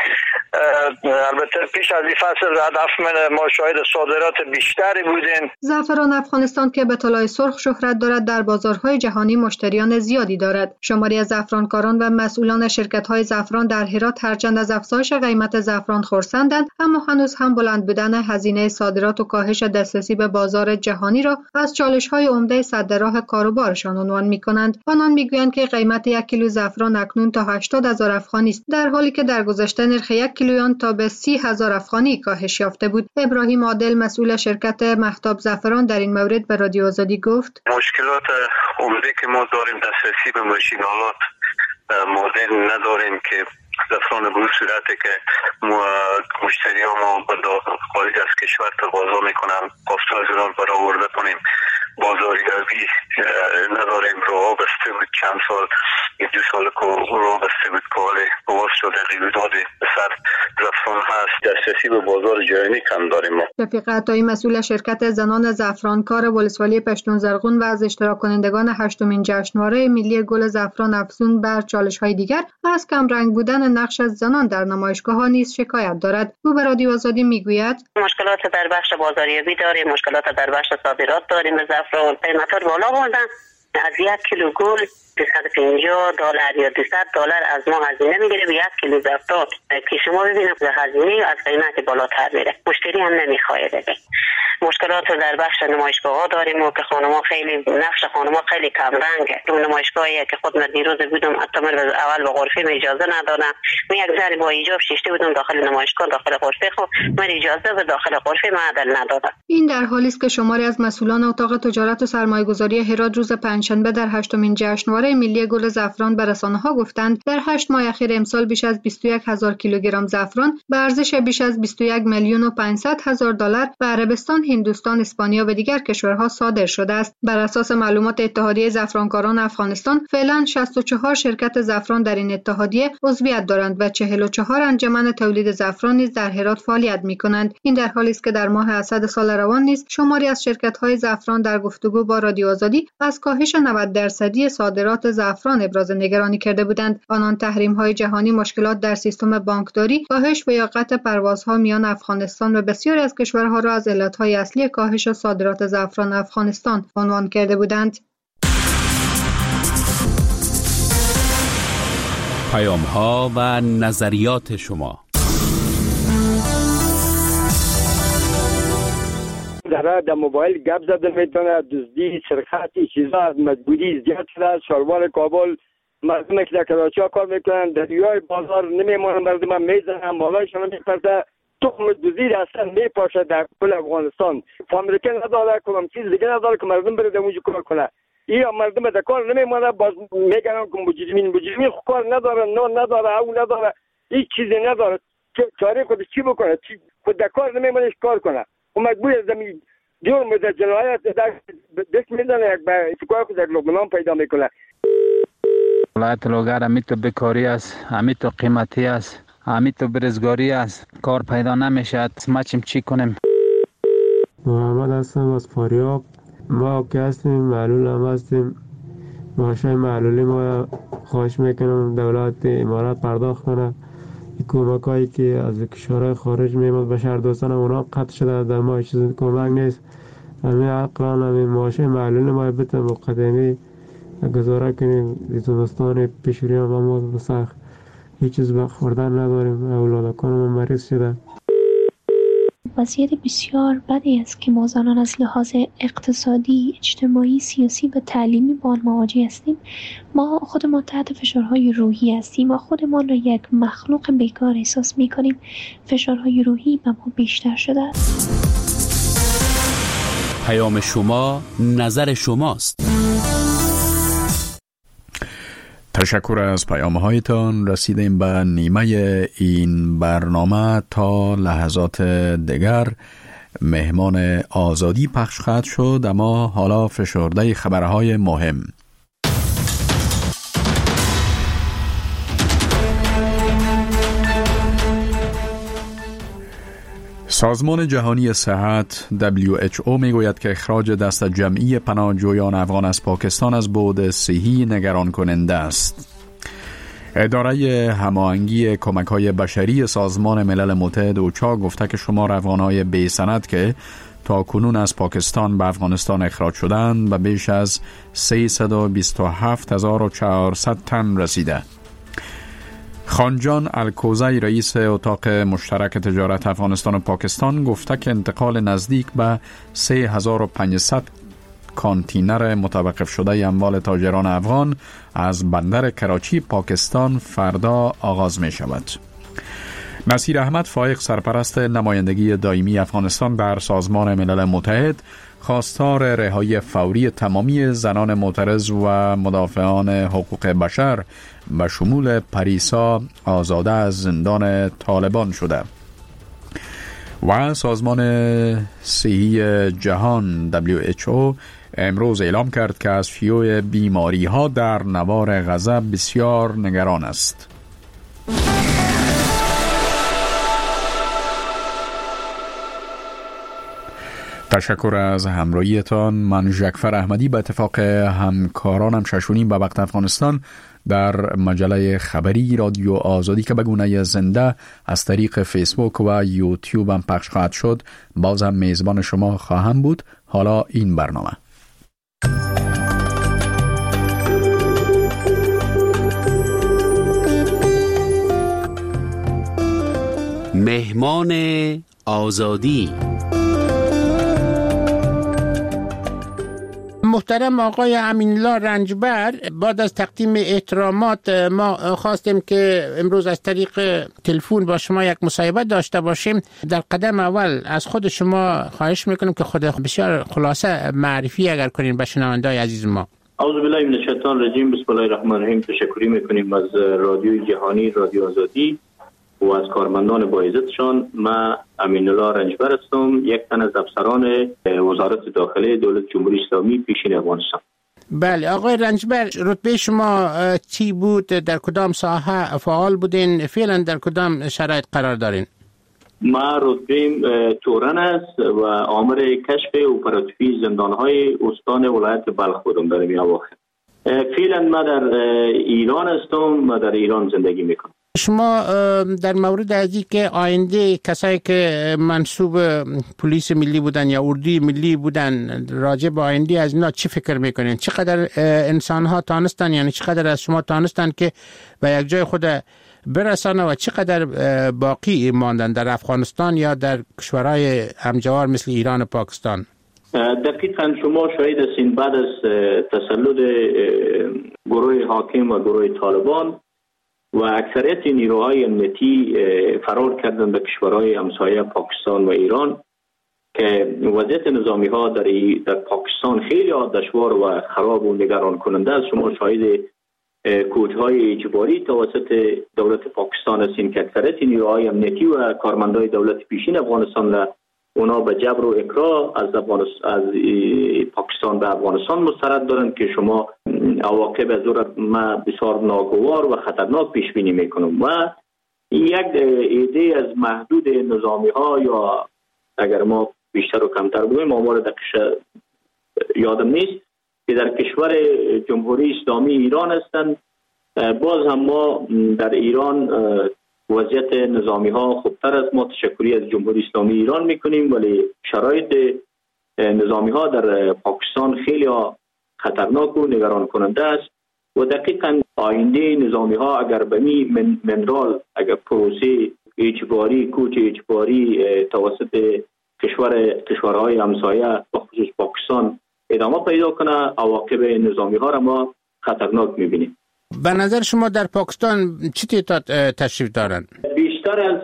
S4: البته پیش از این فصل هدف ما شاهد صادرات بیشتری بودیم.
S6: زعفران افغانستان که به طلای سرخ شهرت دارد در بازارهای جهانی مشتریان زیادی دارد. شماری از زعفرانکاران و مسئولان شرکت‌های زعفران در هرات هرچند از افزایش قیمت زعفران خرسندند، اما هنوز هم بلند بودن هزینه صادرات و کاهش دسترسی به بازار جهانی را از چالش‌های عمده سدراه کاروبارشان عنوان می‌کنند. آنان می‌گویند که قیمت 1 کیلو زعفران اکنون تا 80,000 افغانی است، در حالی که در گذشته نرخ 1 کیلوی آن تا به 30,000 افغانی کاهش یافته بود. ابراهیم عادل مسئول شرکت مهتاب زعفران در این مورد به رادیو آزادی گفت:
S17: مشکلات عمده که ما داریم دسترسی به ماشین‌آلات مدرن نداریم که زعفران به صورتی که مشتری ما به خارج از کشور تقاضا میکنن پاستا از اونان برآورده کنیم. بازاریابی نداریم، راه بسته بود، چند سال 2 سال که راه بسته بود که حالی باز شده قیمت سر زعفران هست. دسترسی به بازار جهانی کم داریم ما.
S6: رفیق عطایی مسئول شرکت زنان زعفرانکار ولسوالی پشتون زرغون و از اشتراک کنندگان 8مین جشنواره ملی گل زعفران افزون بر چالش‌های دیگر از کمرنگ بودن نقش از زنان در نمایشگاه‌ها نیز شکایت دارد. او به رادیو آزادی میگوید:
S18: مشکلات در بخش بازاریابی داریم، مشکلات در بخش صادرات داریم. زعفران قیمت‌ها بالا بردن. از 1 کیلو گل $250 یا $200 از ما هزینه میگیره به 1 کیلو زعفران که شما ببینید هزینه از قیمت بالاتر میره، مشتری هم نمیخواد بده. مشکلات در بخش نمایشگاه ها داریم و که خانم‌ها خیلی نقش خانم‌ها خیلی کم رنگه. اون نمایشگاهی که خود من دیروز بودم حتی من اول به غرفه اجازه ندادم، من یک ذره با ایجاب شیشته بودم داخل نمایشگاه داخل غرفه، خب من اجازه به داخل غرفه معدل ندادم.
S6: این در حالی است که شماری از مسئولان اتاق تجارت و سرمایه‌گذاری هرات روز پنجشنبه در 8مین جشنواره ملی گل زعفران به رسانه‌ها گفتند در 8 ماه اخیر امسال بیش از 21,000 کیلوگرم زعفران به ارزش بیش از 21,500,000 دلار به عربستان، هندوستان، اسپانیا و دیگر کشورها صادر شده است. بر اساس معلومات اتحادیه زعفرانکاران افغانستان، فعلا 64 شرکت زعفران در این اتحادیه عضویت دارند و 44 انجمن تولید زعفران نیز در هرات فعالیت می‌کنند. این در حالی است که در ماه اسد سال روان نیز شماری از شرکت‌های زعفران در گفتگو با رادیو آزادی از کاهش 90% صادرات زعفران ابراز نگرانی کرده بودند. آنان تحریم‌های جهانی، مشکلات در سیستم بانکداری، کاهش و یا قطع پروازها میان افغانستان و بسیاری از کشورها را از علت‌های اصلی کاهش صادرات زعفران افغانستان عنوان کرده بودند.
S16: پیام‌ها و نظریات شما.
S19: در موبایل گپ زدن میتونه، دزدی، سرقت، چیزا مجبوری زیاد شده. شلوار کابل مردم که در کراچی کار میکنن در روی بازار نمیمونن، مردم میزنن، مالایشون میپرده. تخم دزدی اصلا میپاشه در کل افغانستان. فامیلکه نداره، کدام چیز دیگه نداره که مردم بره اونجا کار کنه. یا مردم در کار نمیمونه، باز میگن که مجرمین کار نداره، نون نداره، او نداره، هیچ چیزی نداره. چاره خودش چی بکنه؟ خود در کار نمیمونه کار کنه. و مجبور از زمین جرم در جنایت دست میزنه، یک به اتکای خود در لبنان پیدا میکنه.
S20: ولایت لوگر همی تو بکاری است، همی تو قیمتی است، همی تو برزگاری است، کار پیدا نمیشه. ما چی کنیم؟
S21: محمد هستم از فاریاب. ما که هستیم معلول هم هستیم. ماشای معلولی ما خواهش میکنم دولت امارات پرداخت کنه. کمک هایی که از کشورهای خارج میمد به شهر دوستان اونا قطع شده، در ما چیز کمک نیست. همین عقلان همین ماشای معلول ما بتن مقدمی گزاره کنیم. زمستان پیش روی ما سخت، هیچ چیز به خوردن نداریم. اولادکان ما مریض شده.
S2: وضعیت بسیار بدی است که ما زنان از لحاظ اقتصادی، اجتماعی، سیاسی و تعلیمی با آن مواجه هستیم. ما خودمان تحت فشارهای روحی هستیم و خودمان را یک مخلوق بیکار احساس می کنیم. فشارهای روحی به ما بیشتر شده است.
S16: پیام شما، نظر شماست.
S1: تشکر از پیام‌هایتان. رسیدیم به نیمه این برنامه. تا لحظات دیگر مهمان آزادی پخش خواهد شد، اما حالا فشرده خبرهای مهم. سازمان جهانی صحت WHO میگوید که اخراج دست جمعی پناهجویان افغان از پاکستان از بعد صحی نگران کننده است. اداره هماهنگی کمک‌های بشری سازمان ملل متحد اوچا گفته که شمار افغان‌های بی سند که تا کنون از پاکستان به افغانستان اخراج شدند به بیش از 327,400 تن رسیده. خانجان الکوزی رئیس اتاق مشترک تجارت افغانستان و پاکستان گفته که انتقال نزدیک به 3500 کانتینر متوقف شده اموال تاجران افغان از بندر کراچی پاکستان فردا آغاز می شود. نصیر احمد فائق سرپرست نمایندگی دائمی افغانستان در سازمان ملل متحد خواستار رهایی فوری تمامی زنان معترض و مدافعان حقوق بشر به شمول پریسا آزاده از زندان طالبان شده و سازمان صحی جهان WHO امروز اعلام کرد که از شیوع بیماری ها در نوار غزه بسیار نگران است. تشکر از همراهیتان. من ژکفر احمدی به اتفاق همکارانم ششونیم به وقت افغانستان در مجله خبری رادیو آزادی که به گونه زنده از طریق فیسبوک و یوتیوب هم پخش خواهد شد باز هم میزبان شما خواهم بود. حالا این برنامه
S16: مهمان آزادی.
S22: محترم آقای امین‌الله رنجبر، بعد از تقدیم احترامات ما خواستیم که امروز از طریق تلفن با شما یک مصاحبه داشته باشیم. در قدم اول از خود شما خواهش میکنیم که خود بسیار خلاصه معرفی اگر کنین به شنونده‌های عزیز ما.
S23: اعوذ بالله من الشیطان الرجیم. بسم الله الرحمن الرحیم. تشکر میکنیم از رادیوی جهانی رادیو آزادی و از کارمندان با عزتشان. من امین‌الله رنجبر هستم، یک تن از افسران وزارت داخله دولت جمهوری اسلامی پیشین افغانستان.
S22: بله آقای رنجبر، رتبه شما چی بود؟ در کدام ساحه فعال بودین؟ فعلا در کدام شرایط قرار دارین؟
S23: ما رتبه‌ام تورن است و آمر کشف اپراتیوی زندان‌های استان ولایت بلخ بودم در این اواخر. فعلا ما در ایران هستم و در ایران زندگی میکنم.
S22: شما در مورد ازی که آینده کسایی که منصوب پلیس ملی بودن یا اردوی ملی بودن راجع به آینده از اینا چی فکر میکنین؟ چقدر انسان ها تانستن، یعنی چقدر از شما تانستن که به یک جای خود برسانه و چقدر باقی ماندن در افغانستان یا در کشورهای همجوار مثل ایران و پاکستان؟
S23: دقیقاً شما شاهد هستین بعد از تسلط گروه حاکم و گروه طالبان و اکثریت نیروهای امنیتی فرار کردن به کشورهای همسایه پاکستان و ایران که وضعیت نظامی ها در پاکستان خیلی دشوار و خراب و نگران کننده است. شما شاهد کوچهای اجباری توسط دولت پاکستان هستین که اکثریت نیروهای امنیتی و کارمندای دولت پیشین افغانستان اونا به جبر و اکراه از پاکستان به افغانستان مسترد دارند که شما عواقب از ما بسیار ناگوار و خطرناک پیش بینی میکنم و یک ایده از محدود نظامی ها یا اگر ما بیشتر و کمتر بگویم آمار دقیق یادم نیست که در کشور جمهوری اسلامی ایران هستند. باز هم ما در ایران وضعیت نظامی ها خوبتر از ما تشکری از جمهوری اسلامی ایران میکنیم، ولی شرایط نظامی ها در پاکستان خیلی خطرناک و نگران کننده است و دقیقاً آینده نظامی ها اگر به منرال اگر پروسه اجباری کوچ اجباری توسط کشورهای همسایه و خصوص پاکستان ادامه پیدا کنه، عواقب نظامی ها را ما خطرناک میبینیم.
S22: به نظر شما در پاکستان چه تعداد تشریف دارند؟
S23: بیشتر از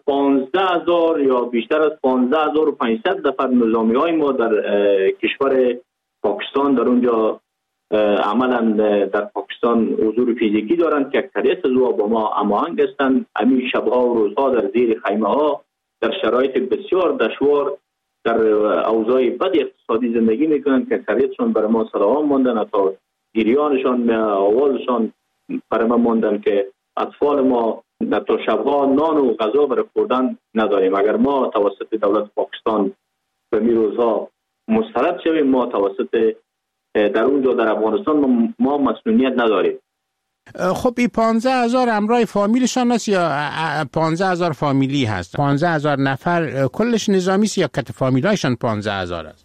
S23: 15,000 یا بیشتر از 15,500 نفر نظامی های ما در کشور پاکستان در اونجا عملا در پاکستان حضور فیزیکی دارند که اکثریت از با ما هماهنگ هستند. همین شبها و روزها در زیر خیمه ها در شرایط بسیار دشوار در اوضاع بد اقتصادی زندگی میکنند که اکثریتشون برای ما سلام ماندن، تا گریانشان آوازشان برای ما ماندن که اطفال ما تا شبها نان و غذا برای خوردن نداریم. اگر ما توسط دولت پاکستان به می روزها مسترد شویم، ما توسط در اونجا در افغانستان ما مسئولیت نداریم.
S22: خب این 15,000 همراه فامیلشان است یا 15,000 فامیلی هست؟ 15,000 نفر کلش نظامی است یا کت فامیلایشان 15,000 است؟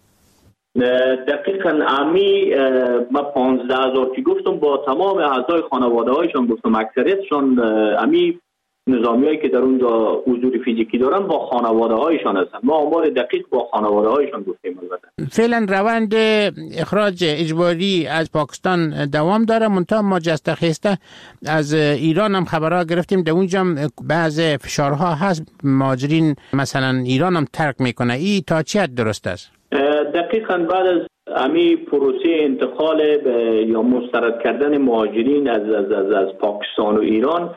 S23: دقیقاً امی ما 15,000 که گفتم با تمام اعضای خانواده هایشان گفتم، اکثریتشان امی نظامی هایی که در اونجا حضور فیزیکی دارن با خانواده هایشان هستن. ما آمار دقیق با خانواده هایشان گفتیم.
S22: فعلا روند اخراج اجباری از پاکستان دوام داره، منتها ما جسته خسته از ایران هم خبرها گرفتیم، در اونجا بعض فشارها هست، مهاجرین مثلا ایران هم ترک میکنه. این تا چه حد درست است؟
S23: دقیقاً بعد از امی پروسه انتقال یا مسترد کردن مهاجرین از پاکستان و ایران،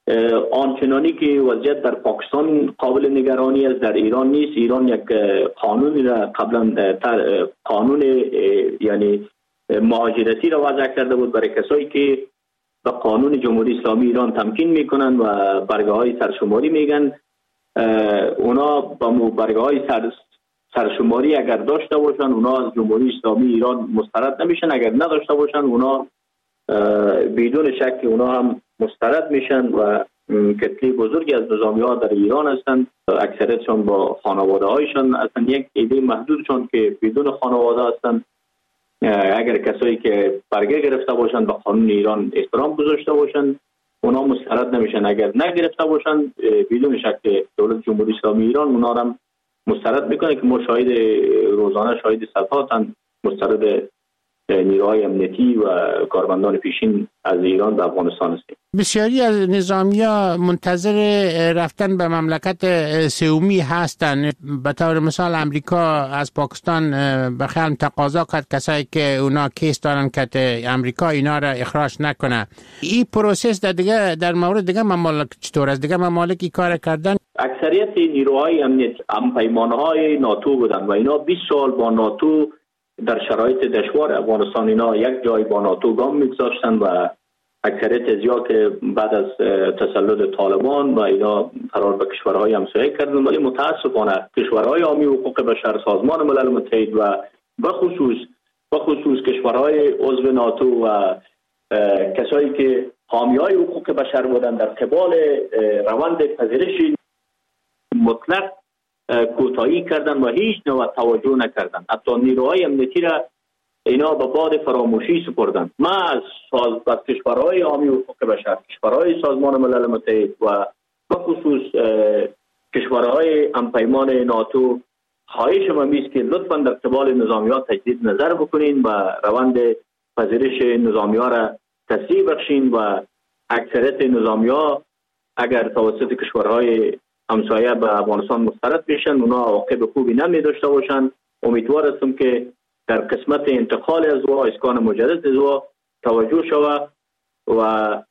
S23: آنچنانی که وضعیت در پاکستان قابل نگرانی است در ایران نیست. ایران یک قانونی را قبلا قانون یعنی مهاجرتی را وضع کرده بود برای کسایی که به قانون جمهوری اسلامی ایران تمکین میکنن و برگه های سرشماری میگن. اونا با برگه های سرشماری اگر داشته باشن اونا از جمهوری اسلامی ایران مسترد نمیشن، اگر نداشته باشن اونا بدون شک اونا هم مسترد میشن و کتله بزرگی از نظامی ها در ایران هستند. اکثریتشان با خانواده هایشان هستند. یک عده محدودشان که بدون خانواده هستند، اگر کسایی که برگه گرفته باشند به قانون ایران احترام گذاشته باشند اونا مسترد نمیشن. اگر نگرفته باشند بدون شک دولت جمهوری اسلامی ایران اونا هم مسترد میکنه که ما شاهد روزانه شاهد صفاتن مسترد نیروهای امنیتی و کارمندان پیشین از ایران به افغانستان هستیم.
S22: بسیاری از نظامی‌ها منتظر رفتن به مملکت سومی هستند. به طور مثال امریکا از پاکستان به خیال تقاضا کرد کسایی که اونا کیس دارن که امریکا اینا را اخراج نکنه. این پروسس در مورد دیگه ممالک چطور است؟ دیگه ممالکی کار کردن؟
S23: اکثریت نیروهای امنیت همپیمانهای ناتو بودن و اینا 20 سال با ناتو در شرایط دشوار افغانستان اینا یک جای با ناتو گام میگذاشتن و اکثریت ازیا که بعد از تسلط طالبان و اینا قرار به کشورهای همسایه کردن، ولی متاسفانه کشورهای حامی حقوق بشر، سازمان ملل متحد و بخصوص کشورهای عضو ناتو و کسایی که حامیای حقوق بشر بودن در قبال روند پذیرش مطلق کوتاهی کردن و هیچ نوع توجه نکردن. حتی نیروهای امنیتی را اینا به باد فراموشی سپردن. ما از کشورهای حامی حقوق بشر، کشورهای سازمان ملل متحد و بخصوص کشورهای همپیمان ناتو خواهش ما است که لطفاً در قبال نظامی‌ها تجدید نظر بکنین و روند پذیرش نظامی‌ها را تسریع بخشین و اکثریت نظامی‌ها اگر توسط کشورهای همسایه به افغانستان مسترد بشن اونا عواقب خوبی نمی داشته باشن. امیدوار هستم که در قسمت انتقال از و اسکان مجدد از و توجه شود و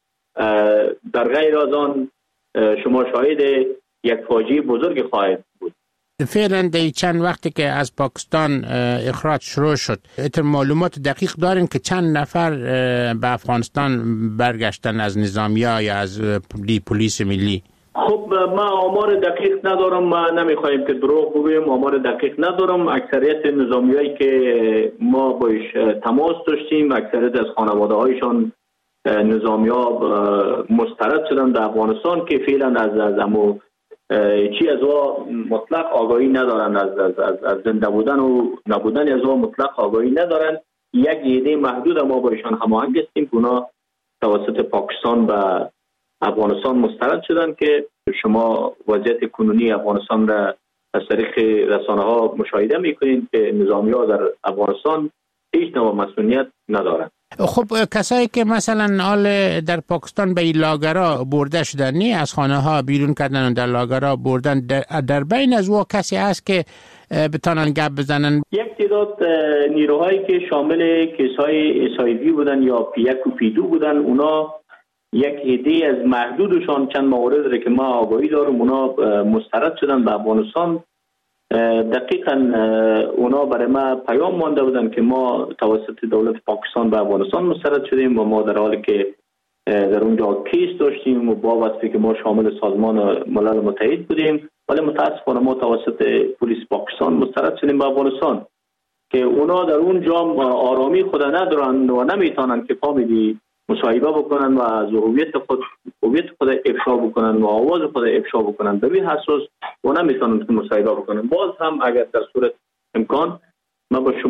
S23: در غیر از آن شما شاهد یک فاجعه بزرگ خواهد بود.
S22: فعلا در چند وقتی که از پاکستان اخراج شروع شد معلومات دقیق دارین که چند نفر به افغانستان برگشتن از نظامیه یا از پلیس ملی؟
S23: خب ما آمار دقیق ندارم، ما نمیخوایم که دروغ بگویم، آمار دقیق ندارم. اکثریت نظامیایی که ما باش تماس داشتیم اکثریت از خانواده هایشان نظامی‌ها مسترد شدن در افغانستان که فعلا از امو چی از او مطلق آگاهی ندارن، از زنده بودن و نبودن از او مطلق آگاهی ندارن. یک ایده محدود ما با ایشان هماهنگ هستیم که اونا توسط پاکستان و افغانستان مسترد شدن که شما وضعیت کنونی افغانستان را از طریق رسانه ها مشاهده میکنید که نظامی ها در افغانستان هیچ نوع مسئولیت ندارند.
S22: خب کسایی که مثلا حال در پاکستان به این لاگرها برده شدن، نی از خانه ها بیرون کردن و در لاگرها بردن، در بین از او کسی هست که بتانن گپ بزنن؟
S23: یک تعداد نیروهایی که شامل کیس‌های SIV بودن یا P1 و P2 بودن، اونا یک عده از محدودشان چند مورد را که ما آگاهی دارم اونا مسترد شدن به افغانستان. دقیقاً اونا برای ما پیام مانده بودن که ما توسط دولت پاکستان به افغانستان مسترد شدیم و ما در حالی که در اونجا کیس داشتیم و با وصفی که ما شامل سازمان ملل متحد بودیم، ولی متاسفانه ما توسط پلیس پاکستان مسترد شدیم به افغانستان که اونا در اونجا آرامی خود ندارن و نمیتونن که فامیلی مصاحبه بکنن و از هویت خود افشا بکنن و آواز خود افشا بکنن. به این اساس اونا نمیتونن که مصاحبه بکنن. باز هم اگر در صورت امکان من با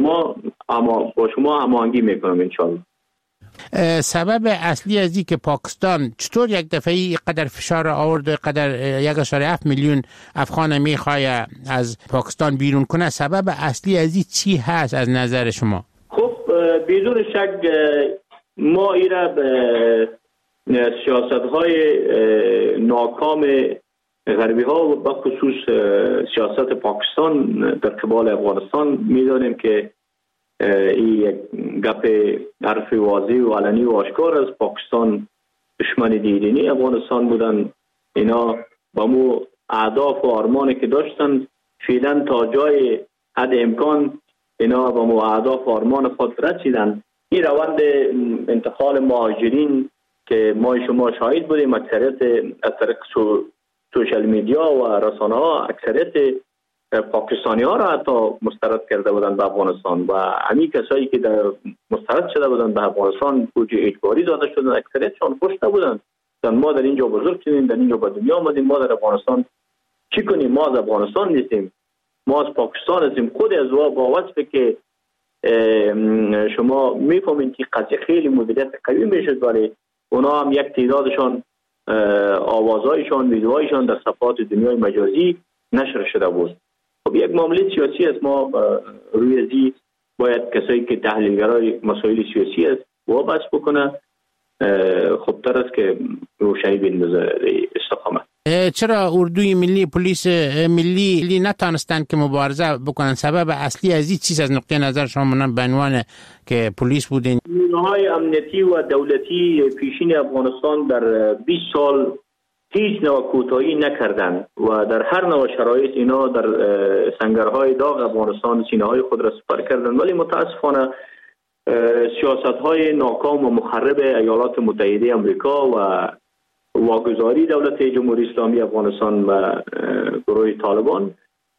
S23: شما هماهنگی میکنم انشالله.
S22: سبب اصلی از این که پاکستان چطور یک دفعه قدر فشار آورد و قدر 1.7 میلیون افغان میخوای از پاکستان بیرون کنه، سبب اصلی از این چی هست از نظر شما؟
S23: خب بدون شک ما ایره به سیاست‌های ناکام غربی ها و به خصوص سیاست پاکستان در قبال افغانستان می‌دانیم که این یک گپ حرف واضح و علنی و آشکار است. پاکستان دشمن دیرینی افغانستان بودن. اینا با مو اهداف و آرمانی که داشتن فعلا تا جای حد امکان اینا با مو اهداف و آرمان خود رسیدن. این روند انتقال مهاجرین که ما شما شاهد بودیم، اکثریت از طریق سوشال میدیا و رسانه ها اکثریت پاکستانی ها را حتی مسترد کرده بودند به افغانستان و همین کسایی که در مسترد شده بودند به افغانستان بوجه اجباری داده شدند، اکثریتشان خوش نبودند. ما در اینجا بزرگ شدیم، در اینجا به دنیا آمدیم، ما در افغانستان چی کنیم؟ ما از افغانستان نیستیم، ما از پاکستان هستیم. خود از با وصفی که شما میفهمید که قضیه خیلی مدیریت قوی میشد، ولی اونا هم یک تعدادشان آوازهایشان ویدیوهایشان در صفحات دنیای مجازی نشر شده بود. خب یک معامله سیاسی است. ما روی ازی باید کسایی که تحلیلگرای مسائل سیاسی است وابسته بکنه، خب تر است که روشنی بندازه استقامت.
S22: چرا اردوی ملی، پلیس ملی نتانستن که مبارزه بکنن؟ سبب اصلی از این چیز از نقطه نظر شما منم به عنوان که پلیس بودین؟
S23: نیروهای امنیتی و دولتی پیشین افغانستان در 20 سال هیچ نوع کوتاهی نکردند و در هر نوع شرایط اینا در سنگرهای داغ افغانستان سینه‌های خود را سپر کردند. ولی متاسفانه سیاست‌های ناکام و مخرب ایالات متحده آمریکا و واگذاری دولت جمهوری اسلامی افغانستان و گروه طالبان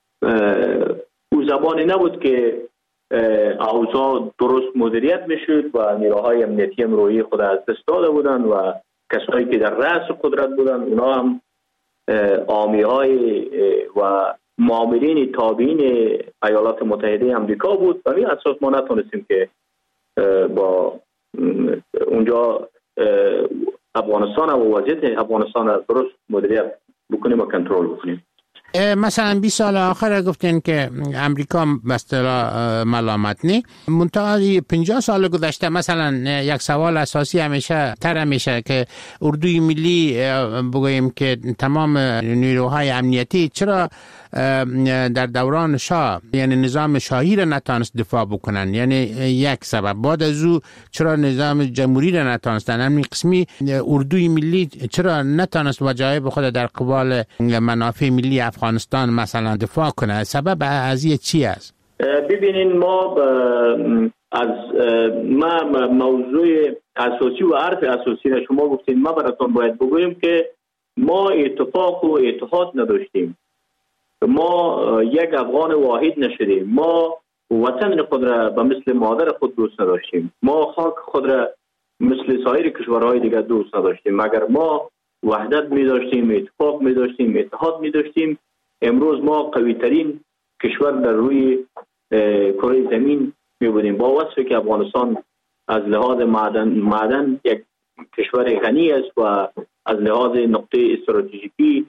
S23: او زبانی نبود که اوضاع درست مدیریت میشد و نیروهای امنیتی هم روی خود از دست داده بودند و کسایی که در رأس قدرت بودند اونا هم حامی‌های و مامورین تابعین ایالات متحده آمریکا بود. و این اساس ما نتونستیم که با اونجا افغانستان و وضعیت افغانستان را درست مدیریت بکنیم و کنترل بکنیم.
S22: مثلا 20 سال آخر گفتین که امریکا به اصطلاح ملامت نی، منتها 50 سال گذشته مثلا یک سوال اساسی همیشه که اردوی ملی بگوییم که تمام نیروهای امنیتی چرا در دوران شاه یعنی نظام شاهی را نتانست دفاع بکنن؟ یعنی یک سبب. بعد از او چرا نظام جمهوری را نتانستن؟ همین قسمی اردوی ملی چرا نتانست وجایب خود در قبال منافع ملی افغانستان مثلا دفاع کنه؟ سبب از این چی است؟
S23: ببینین ما از موضوع اساسی و حرف اساسی را شما گفتین، ما براتون باید بگویم که ما اتفاق و اتحاد نداشتیم، ما یک افغان واحد نشدیم، ما وطن خود را به مثل مادر خود دوست نداشتیم، ما خاک خود را مثل سایر کشورهای دیگر دوست نداشتیم. مگر ما وحدت می داشتیم، اتفاق می داشتیم، اتحاد می داشتیم، امروز ما قوی ترین کشور در روی کره زمین می بودیم. با وصفی که افغانستان از لحاظ معدن یک کشور غنی است و از لحاظ نقطه استراتژیکی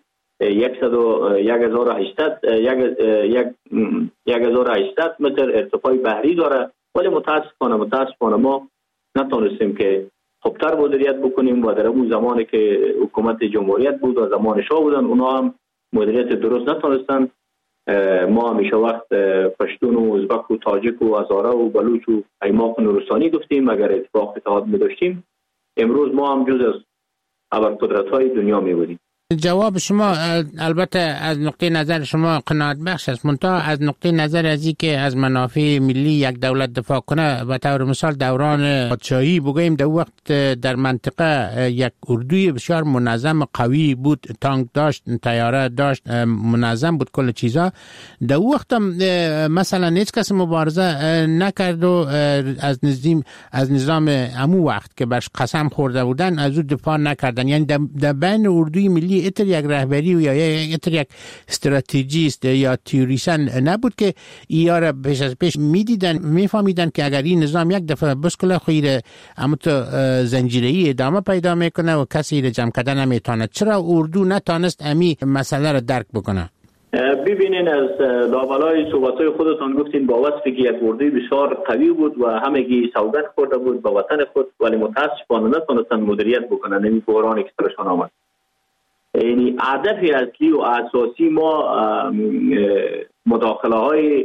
S23: 1800 متر ارتفاع بحری داره، ولی متاسفانه ما نتونستیم که خوبتر مدیریت بکنیم و در اون زمانی که حکومت جمهوریت بود و زمان شاه بودن اونا هم مدیریت درست نتونستن. ما همیشه وقت پشتون و ازبک و تاجک و هزاره و بلوچ و ایماق و نورستانی گفتیم اگر اتفاق اتحاد می داشتیم امروز ما هم جز از ابرقدرت‌های دنیا می بودیم.
S22: جواب شما البته از نقطه نظر شما قناعت بخش است، منتها از نقطه نظر از این که از منافع ملی یک دولت دفاع کنه، به طور مثال دوران پادشاهی بگوییم در وقت در منطقه یک اردوی بسیار منظم قوی بود، تانک داشت، طیاره داشت، منظم بود کل چیزا. در وقت مثلا هیچ کس مبارزه نکرد و از نظام امو وقت که برش قسم خورده بودن از او دفاع نکردن. یعنی در بین اردوی ملی اتر یک رهبری و یا اتر یک استراتژیست یا تیوریسن نبود که اینا را پیش از پیش میفهمیدن که اگر این نظام یک دفعه بسکله خیر اما تو زنجیره‌ای ادامه پیدا میکنه و کسی را جمع کردن نمیتونه. چرا اردو نتونست امی مسئله را درک بکنه؟
S23: ببینین از لابلای صحبت‌های خودتان گفتین با وصفی که یک اردوی بسیار قوی بود و همگی سوگند خورده بود با وطن خود، ولی متاسفانه نتونستن مدیریت بکنن. این بحرانی که سرشان آمد، یعنی هدف اصلی و اساسی ما مداخله های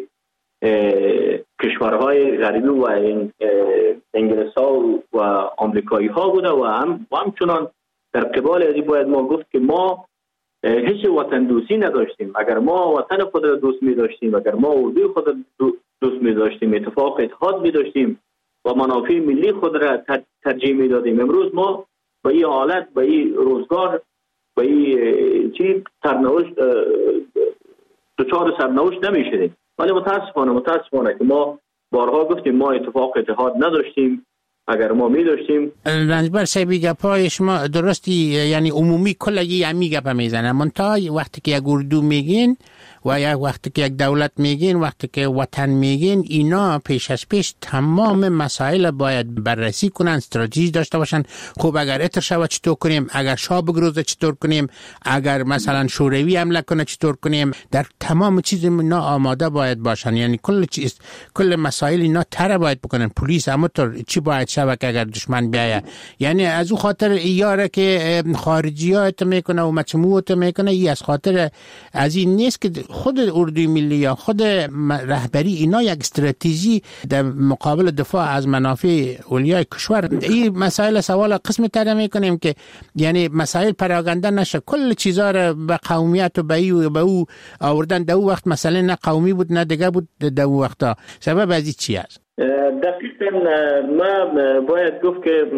S23: کشورهای غربی و انگلیس ها و آمریکایی ها بوده و همچنان در قبال ازی باید ما گفت که ما هیچ وطن دوستی نداشتیم. اگر ما وطن خود را دوست می داشتیم، اگر ما اردوی خود را دوست می داشتیم، اتفاق اتحاد می داشتیم و منافع ملی خود را ترجیح می دادیم، امروز ما با این حالت، با این روزگار، با این چی سرنوشت دچار سرنوشت نمیشدیم. ولی متاسفانه که ما بارها گفتیم ما اتفاق اتحاد نداشتیم. اگر ما می داشتیم
S22: رنجبر صاحبی گپای شما درستی، یعنی عمومی کلگی همی گپ میزنه، منتها وقتی که یک اردو میگین و یک وقتی که یک دولت میگین، وقتی که وطن میگین، اینا پیش از پیش تمام مسائل باید بررسی کنن، استراتژی داشته باشن. خب اگر اتر شود چطور کنیم، اگر شاه بگروزه چطور کنیم، اگر مثلا شوروی حمله کنه چطور کنیم، در تمام چیز اینا آماده باید باشن. یعنی کل مسائل اینا تر باید بکنن. پلیس همونطور چی باید شود که اگر دشمن بیایه. یعنی از او خاطر ایاره که خارجیات میکنه و مجموعات میکنه، ای از خاطر از این نیست که خود اردوی ملی یا خود رهبری اینا یک استراتژی در مقابل دفاع از منافع اولیای کشور. این مسائل سوال قسم تر میکنیم که یعنی مسائل پراگنده نشه، کل چیزا را به قومیت و به او آوردن. در او وقت مسئله نه قومی بود نه دیگه بود. در او وقتا سبب از این چی است؟
S23: دقیقاً ما باید گفت که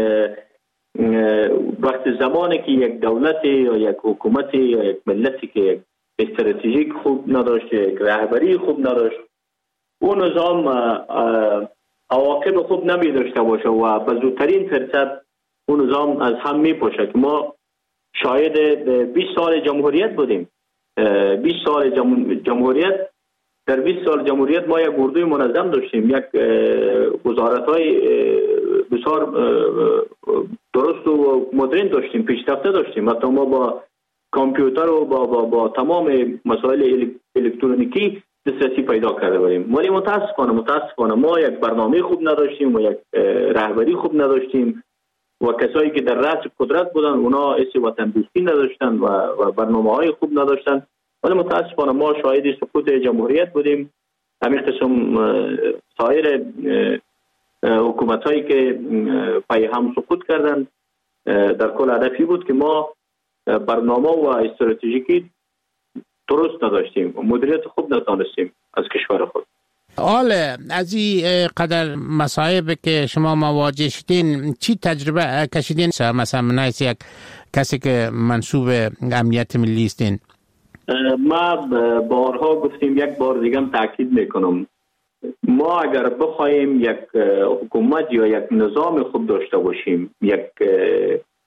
S23: وقت زمانی که یک دولت یا یک حکومت یا یک ملتی که استراتژیک خوب نداشت، یک رهبری خوب نداشت، اون نظام عواقب خوب نمی داشته باشه و به زودترین فرصت اون نظام از هم می پاشه. که ما شاید 20 سال جمهوریت بودیم. 20 سال جمهوریت، در 20 سال جمهوریت ما یک اردوی منظم داشتیم، یک وزارت‌های بسیار درست و مدرن داشتیم، پیشرفته داشتیم. حتی ما با کامپیوتر و با تمام مسائل الکترونیکی دسترسی پیدا کرده بودیم. ولی متاسفانه ما یک برنامه خوب نداشتیم و یک رهبری خوب نداشتیم و کسایی که در رأس قدرت بودن اونا حس وطن دوستی نداشتن و برنامه‌های خوب نداشتن. ولی متاسفانه ما شاهد سقوط جمهوریت بودیم. همین قسم سایر حکومت‌هایی که پای هم سقوط کردند در کل هدفی بود که ما برنامه و استراتژیکی درست نداشتیم و مدیریت خوب نتونستیم از کشور خود.
S22: حال از این قدر مصائب که شما مواجه شدین، چی تجربه کشیدین؟ مثلا منایس یک کسی که منصوب امنیت ملی استین.
S23: ما بارها گفتیم، یک بار دیگه تاکید میکنم، ما اگر بخوایم یک حکومت یا یک نظام خوب داشته باشیم، یک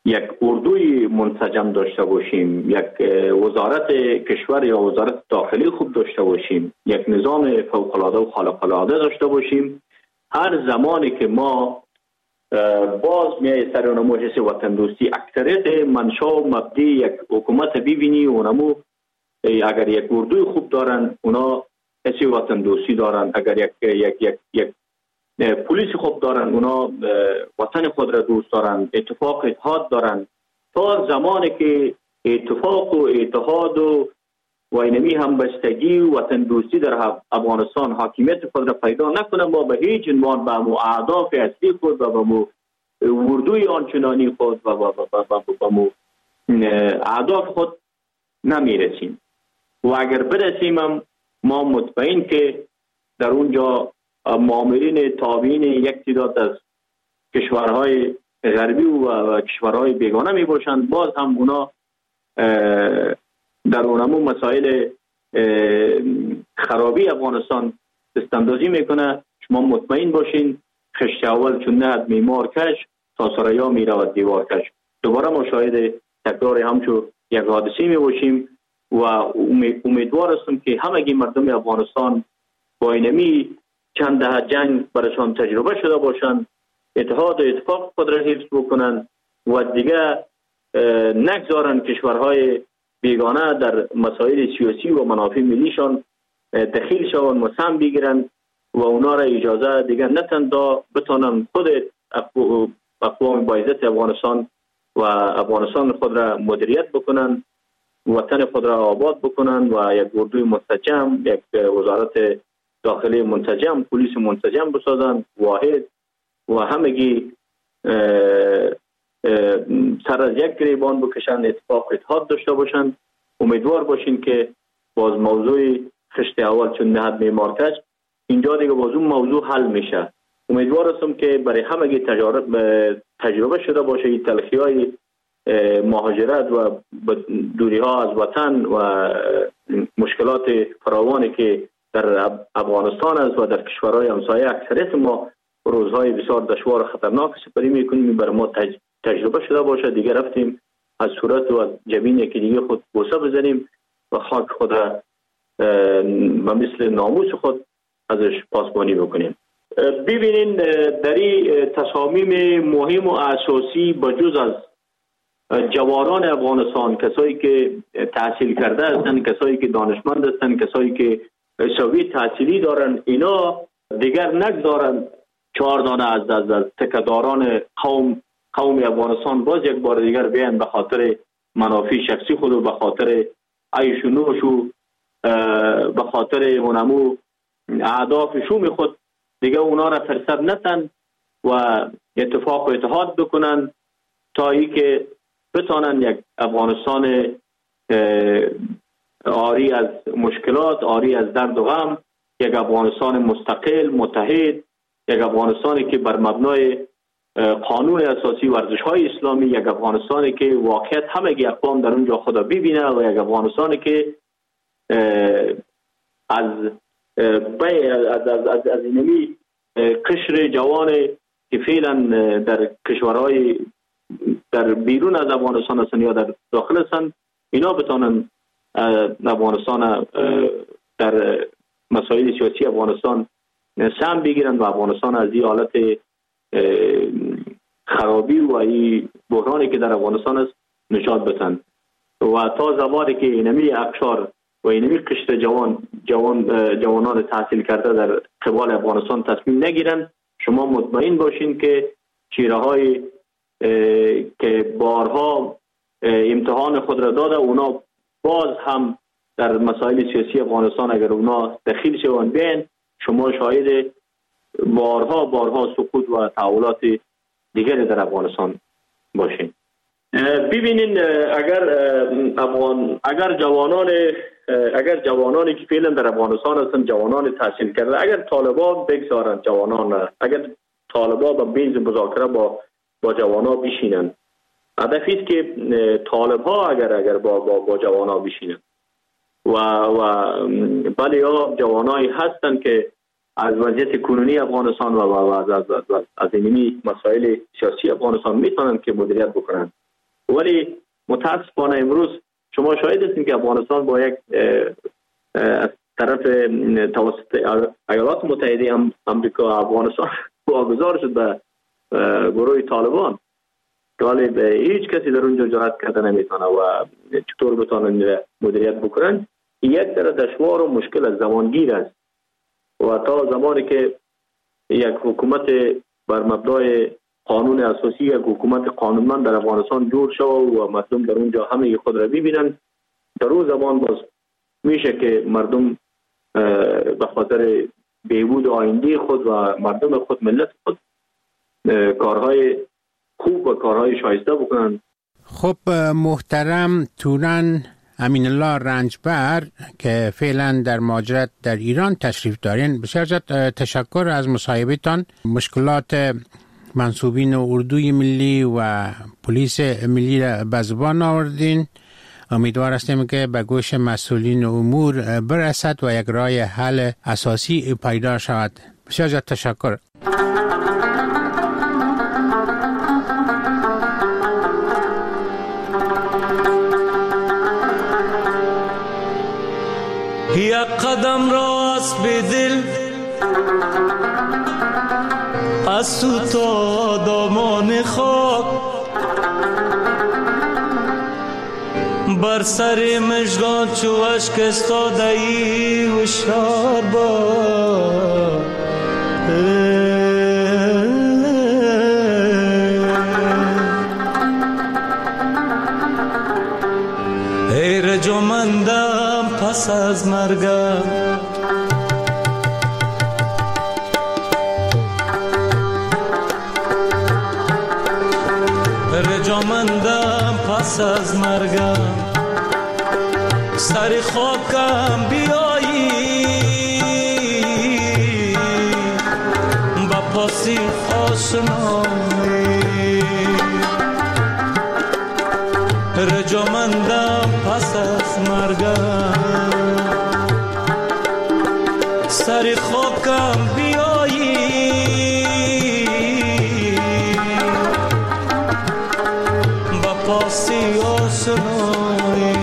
S23: یک اردوی منسجم داشته باشیم، یک وزارت کشور یا وزارت داخلی خوب داشته باشیم، یک نظام فوق‌العاده و خارق‌العاده داشته باشیم، هر زمانی که ما باز میای سر اونمو حس وطن دوستی، اکثریت منشا و مبدی یک حکومت ببینی اونمو اگر یک اردوی خوب دارن اونا حس وطن دوستی دارن، اگر یک پلیس خوب دارن اونا وطن خود را دوست دارن، اتفاق اتحاد دارن. تا زمانی که اتفاق و اتحاد و اینمی همبستگی و وطن دوستی در افغانستان حاکمیت خود را پیدا نکنه، ما به هیچ عنوان به مو اهداف اصلی خود و به مو اردوی آنچنانی خود و به مو اهداف خود نمیرسیم. و اگر برسیم هم ما مطمئن که در اونجا مؤامرین تابعین یک تعداد از کشورهای غربی و کشورهای بیگانه می باشند، باز هم اونا در اونمون مسائل خرابی افغانستان دستاندازی میکنه. شما مطمئن باشین خشت اول چون نه میمار کش تا سریا میرود دیوار کش. دوباره ما شاهد تکرار همچو یک حادثه می باشیم و امیدوار هستم که همگی مردم افغانستان با اینمی چند دهه جنگ برشان تجربه شده باشند، اتحاد و اتفاق خود را حفظ بکنند و دیگه نگذارن کشورهای بیگانه در مسائل سیاسی و منافع ملیشان دخیل شوند و سهم بگیرن و اونا را اجازه دیگه نتن تا بتانن خود اقوام باعزت افغانستان و افغانستان خود را مدیریت بکنن، وطن خود را آباد بکنن و یک اردوی منسجم، یک وزارت داخلی منسجم، پلیس منسجم بسازن، واحد و همگی سر از یک گریبان بکشن، اتفاق اتحاد داشته باشند. امیدوار باشین که باز موضوع خشت اول چون نهد میمارکش اینجا دیگه باز اون موضوع حل میشه. امیدوار هستم که برای همگی تجربه شده باشه این تلخی های مهاجرت و دوری ها از وطن و مشکلات فراوانی که در افغانستان است و در کشورهای همسایه اکثریت ما روزهای بسیار دشوار و خطرناک سپری میکنیم. برای ما تجربه شده باشه، دیگه رفتیم از صورت و جبین یکی دیگه خود بوسه بزنیم و خاک خود را و مثل ناموس خود ازش پاسبانی بکنیم. ببینین در این تصامیم مهم و اساسی بجز از جوانان افغانستان، کسایی که تحصیل کرده هستند، کسایی که دانشمند هستند، کسایی که سویه تحصیلی دارن، اینا دیگر نگذارن 4 دانه از تکداران قوم افغانستان باز یک بار دیگر بیان به خاطر منافع شخصی خود و به خاطر عیش و نوش و به خاطر اونمو اهداف شوم خود دیگه اونا را فرصت نتن و اتفاق و اتحاد بکنن تا ای که بتانن یک افغانستان عاری از مشکلات، عاری از درد و غم، یک افغانستان مستقل، متحد، یک افغانستانی که بر مبنای قانون اساسی ورزش‌های اسلامی، یک افغانستانی که واقعیت همگی اقوام در اونجا خدا ببینه و یک افغانستانی که از اینمی قشر جوان که فعلا در کشورهای در بیرون از افغانستان هستند یا در داخل هستند، اینا بتانن افغانستان در مسائل سیاسی افغانستان سهم بگیرن و افغانستان از این حالت خرابی و این بحرانی که در افغانستان است نجات بدن. و تا زمانی که اینمی اقشار و اینمی قشر جوانان تحصیل کرده در قبال افغانستان تصمیم نگیرن، شما مطمئن باشین که چیره های که بارها امتحان خود را داده اونا باز هم در مسائل سیاسی افغانستان اگر اونا دخیل شوند بین، شما شاهد بارها سقوط و تحولات دیگری در افغانستان باشین. ببینین اگر جوانانی که فعلا در افغانستان هستند، جوانان تحصیل کرده، اگر طالبان بگذارن جوانان، اگر طالبان به میز مذاکره با جوانا بشینن، هدفی است که طالبها اگر با جوانا بشینن و بله یا جوانایی هستند که از وضعیت کنونی افغانستان و از اینمی مسائل سیاسی افغانستان میتونن که مدیریت بکنن. ولی متاسفانه امروز شما شاهد هستید که افغانستان با یک از طرف توسط ایالات متحده آمریکا افغانستان واگذار شد به گروه طالبان که ولی به هیچ کسی در اونجا جرأت کرده نمیتونه و چطور بتونن مدیریت بکنن. یک در دشوار و مشکل از زمانگیر است و تا زمانی که یک حکومت بر مبنای قانون اساسی، یک حکومت قانونمند در افغانستان جور شود و مردم در اونجا همه خود را ببینن، در اون زمان باز میشه که مردم به خاطر بهبود آینده خود و مردم خود، ملت خود، کارهای خوب و کارهای شایسته بکنن.
S22: خب محترم توران امین الله رنجبر که فعلا در مهاجرت در ایران تشریف دارین، بسیار زیاد تشکر از مصاحبهتان. مشکلات منصوبین اردوی ملی و پلیس ملی را به زبان آوردین. امیدوار هستیم که به گوش مسئولین امور برسد و یک راه حل اساسی پیدا شود. بسیار زیاد تشکر.
S7: یک قدم راست به دل از تو تا دامان خاک، بر سر مژگان چو اشک استاده ای هوشیار باش. ای رجامندم پس از مرگم، رجامندم پس از مرگم، سر خاکم بیایی با پاسی آشنایی، رجامندم پس از مرگم، سر خاکم بیایی با پاسی آشنایی.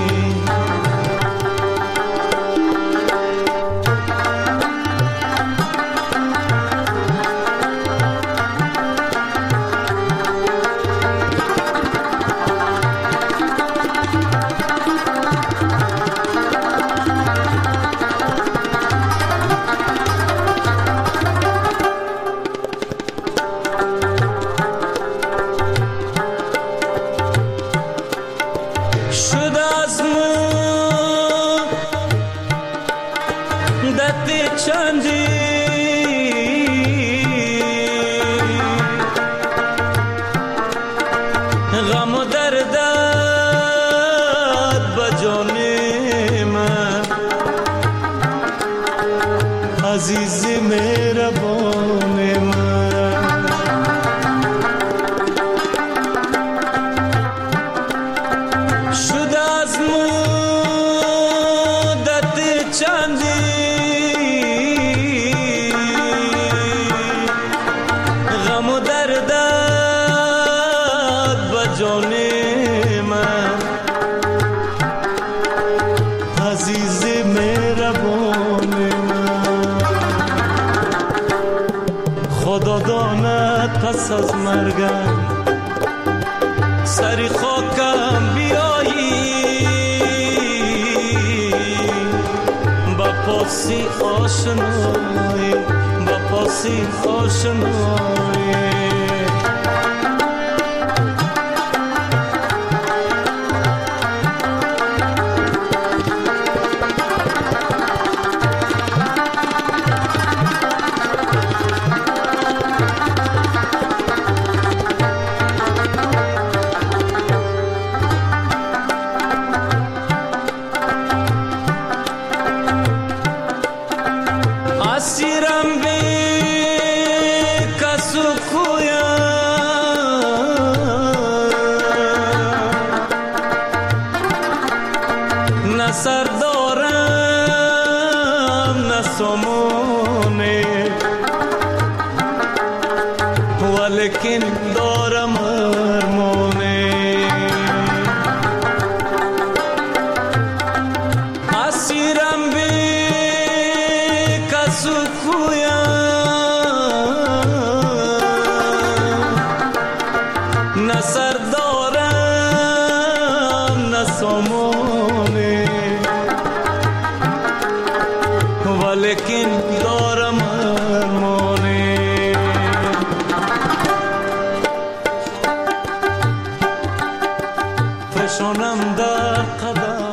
S7: خدا داند پس از مرگم سری خاکم بیایی با پاسی آشنایی با پاسی آشنایی. لیکن دارم ارمانه لیکن